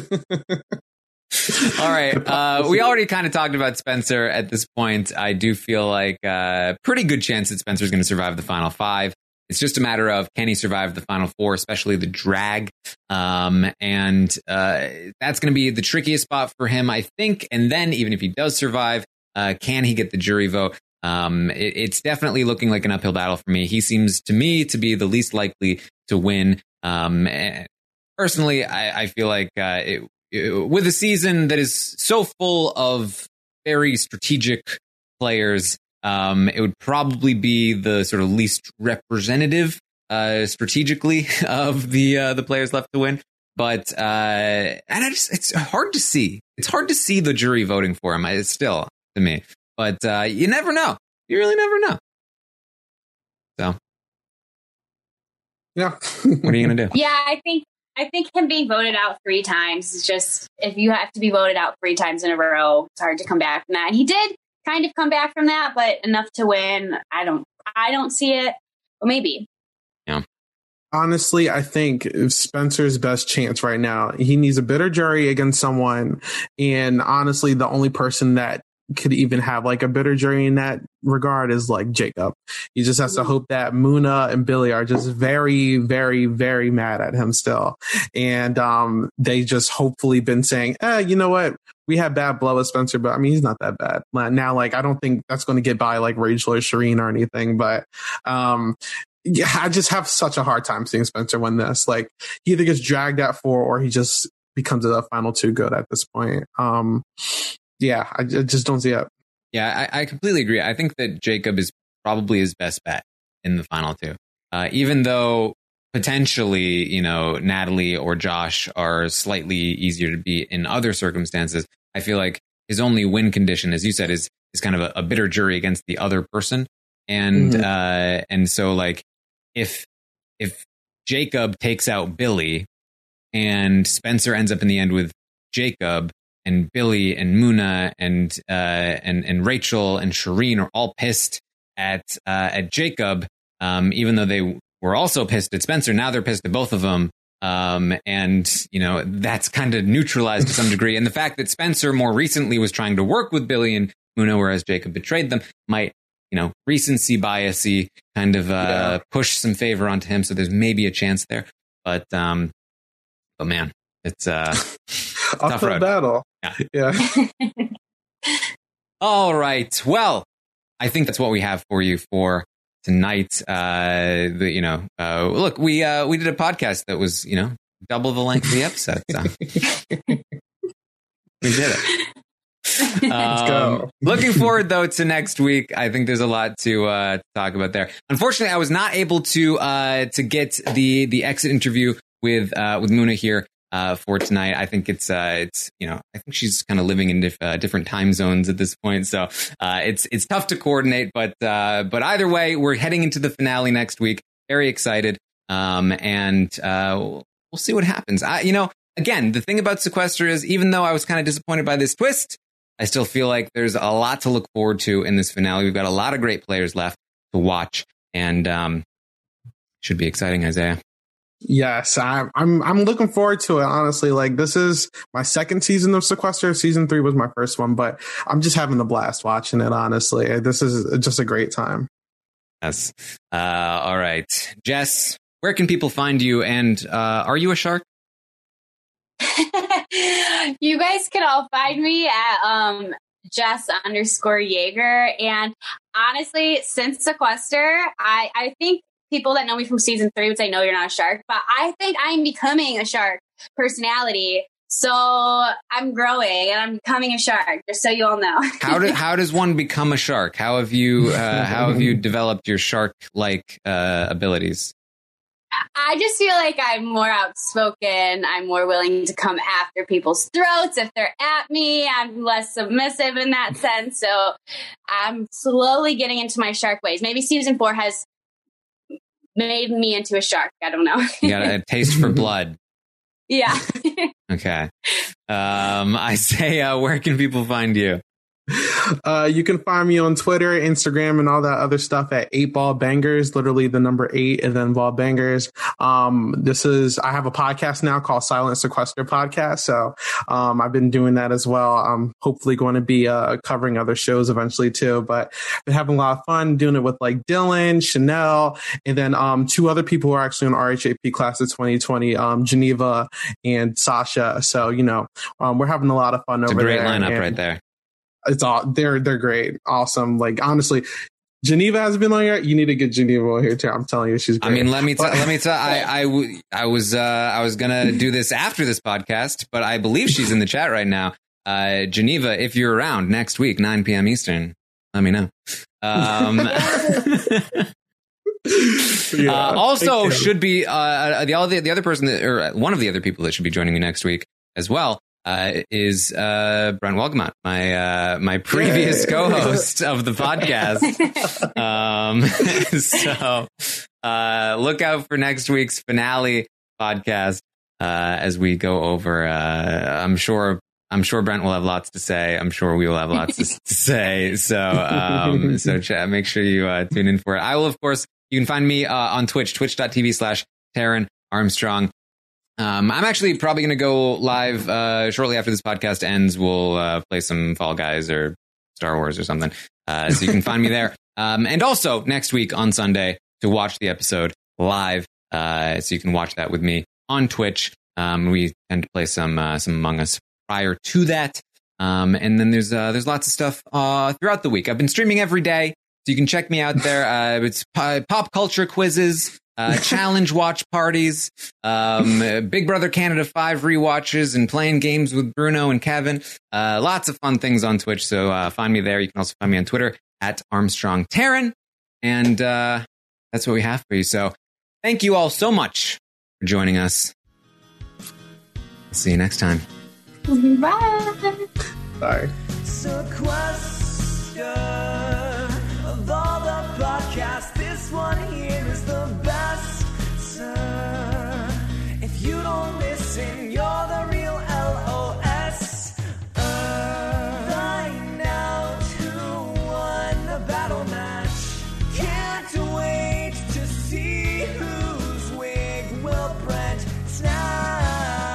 All right. We already kind of talked about Spencer at this point. I do feel like a pretty good chance that Spencer's going to survive the Final Five. It's just a matter of, can he survive the final four, especially the drag? And that's going to be the trickiest spot for him, I think. And then even if he does survive, can he get the jury vote? It's definitely looking like an uphill battle for me. He seems to me to be the least likely to win. Personally, I feel like with a season that is so full of very strategic players, it would probably be the sort of least representative strategically of the players left to win. But it's hard to see. It's hard to see the jury voting for him. It's still to me. But you never know. You really never know. So, yeah. What are you gonna do? Yeah, I think him being voted out 3 times is just, if you have to be voted out 3 times in a row, it's hard to come back from that. And he did kind of come back from that, but enough to win, I don't see it. But maybe. Yeah. Honestly, I think Spencer's best chance right now, he needs a bitter jury against someone. And honestly, the only person that could even have like a bitter jury in that regard is like Jacob. He just has to hope that Muna and Billy are just very, very, very mad at him still. And they just hopefully been saying, you know what? We have bad blood with Spencer, but I mean, he's not that bad. Now, like, I don't think that's going to get by like Rachel or Shireen or anything, but yeah, I just have such a hard time seeing Spencer win this. Like, he either gets dragged at 4 or he just becomes a final 2 good at this point. Yeah, I just don't see it. Yeah, I completely agree. I think that Jacob is probably his best bet in the final 2. Even though potentially, you know, Natalie or Josh are slightly easier to beat in other circumstances, I feel like his only win condition, as you said, is kind of a bitter jury against the other person. And and so like if Jacob takes out Billy and Spencer ends up in the end with Jacob, and Billy and Muna and Rachel and Shireen are all pissed at Jacob, even though they were also pissed at Spencer. Now they're pissed at both of them. And, you know, that's kind of neutralized to some degree. And the fact that Spencer more recently was trying to work with Billy and Muna, whereas Jacob betrayed them, might, you know, recency biasy kind of push some favor onto him. So there's maybe a chance there. But man, it's tough road. Battle. Yeah. All right. Well, I think that's what we have for you for tonight. Look, we did a podcast that was, you know, double the length of the episode. So. We did it. Let's go. Looking forward though to next week. I think there's a lot to talk about there. Unfortunately, I was not able to get the exit interview with Muna here for tonight. I think it's you know, I think she's kind of living in different time zones at this point, so it's tough to coordinate. But either way, we're heading into the finale next week. Very excited, and we'll see what happens. You know, again, the thing about Sequester is, even though I was kind of disappointed by this twist, I still feel like there's a lot to look forward to in this finale. We've got a lot of great players left to watch, and should be exciting, Isaiah. Yes, I'm looking forward to it. Honestly, like, this is my second season of Sequester. Season 3 was my first one, but I'm just having a blast watching it. Honestly, this is just a great time. Yes. All right, Jess, where can people find you? And are you a shark? You guys can all find me at Jess_Yeager. And honestly, since Sequester, I think people that know me from season 3 would say, no, you're not a shark. But I think I'm becoming a shark personality. So I'm growing and I'm becoming a shark, just so you all know. How does one become a shark? How have you developed your shark-like abilities? I just feel like I'm more outspoken. I'm more willing to come after people's throats if they're at me. I'm less submissive in that sense. So I'm slowly getting into my shark ways. Maybe season 4 has made me into a shark. I don't know. You got a taste for blood. Yeah. Okay. Isaiah, where can people find you? You can find me on Twitter, Instagram, and all that other stuff at 8ballbangers, literally the number 8 and then ball bangers. I have a podcast now called Silent Sequester Podcast. So I've been doing that as well. I'm hopefully going to be covering other shows eventually too, but been having a lot of fun doing it with like Dylan, Chanel, and then 2 other people who are actually on RHAP class of 2020, Geneva and Sasha. So, we're having a lot of fun over there. It's a great lineup right there. It's all they're great, awesome. Like honestly, Geneva has been on here. You need to get Geneva on here too. I'm telling you, she's great. I mean, let me tell. I was gonna do this after this podcast, but I believe she's in the chat right now. Geneva, if you're around next week, 9 p.m. Eastern, let me know. Also, should be the other person or one of the other people that should be joining me next week as well. Is Brent Welgemont, my previous co-host of the podcast. So look out for next week's finale podcast as we go over. I'm sure Brent will have lots to say. I'm sure we will have lots to say. So chat, make sure you tune in for it. I will, of course. You can find me on Twitch, twitch.tv/Taran Armstrong. I'm actually probably going to go live shortly after this podcast ends. We'll play some Fall Guys or Star Wars or something. So you can find me there. And also next week on Sunday to watch the episode live. So you can watch that with me on Twitch. We tend to play some Among Us prior to that. And then there's lots of stuff throughout the week. I've been streaming every day, so you can check me out there. It's pop culture quizzes. Challenge watch parties, Big Brother Canada 5 rewatches, and playing games with Bruno and Kevin. Lots of fun things on Twitch, so find me there. You can also find me on Twitter at Armstrong Taran, and that's what we have for you. So thank you all so much for joining us. See you next time. Bye. Bye. Sequester of all the podcasts, this one here is the best, sir. If you don't listen, you're the real LOS. Find out who won the battle match. Can't wait to see whose wig will Brent snatch.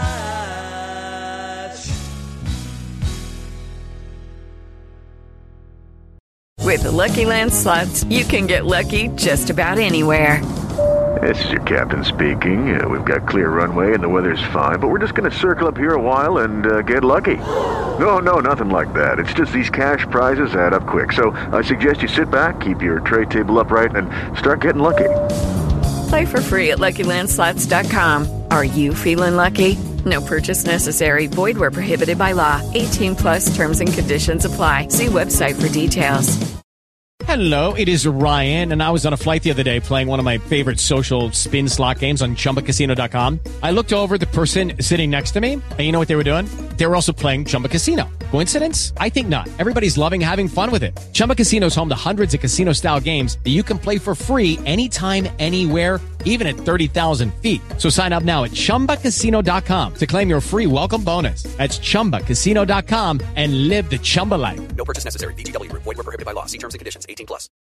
With the Lucky Land Slots, you can get lucky just about anywhere. This is your captain speaking. We've got clear runway and the weather's fine, but we're just going to circle up here a while and get lucky. No, nothing like that. It's just these cash prizes add up quick. So I suggest you sit back, keep your tray table upright, and start getting lucky. Play for free at LuckyLandSlots.com. Are you feeling lucky? No purchase necessary. Void where prohibited by law. 18+ terms and conditions apply. See website for details. Hello, it is Ryan, and I was on a flight the other day playing one of my favorite social spin slot games on ChumbaCasino.com. I looked over at the person sitting next to me, and you know what they were doing? They were also playing Chumba Casino. Coincidence? I think not. Everybody's loving having fun with it. Chumba Casino is home to hundreds of casino-style games that you can play for free anytime, anywhere, even at 30,000 feet. So sign up now at ChumbaCasino.com to claim your free welcome bonus. That's ChumbaCasino.com and live the Chumba life. No purchase necessary. VGW. Void where prohibited by law. See terms and conditions. 18+.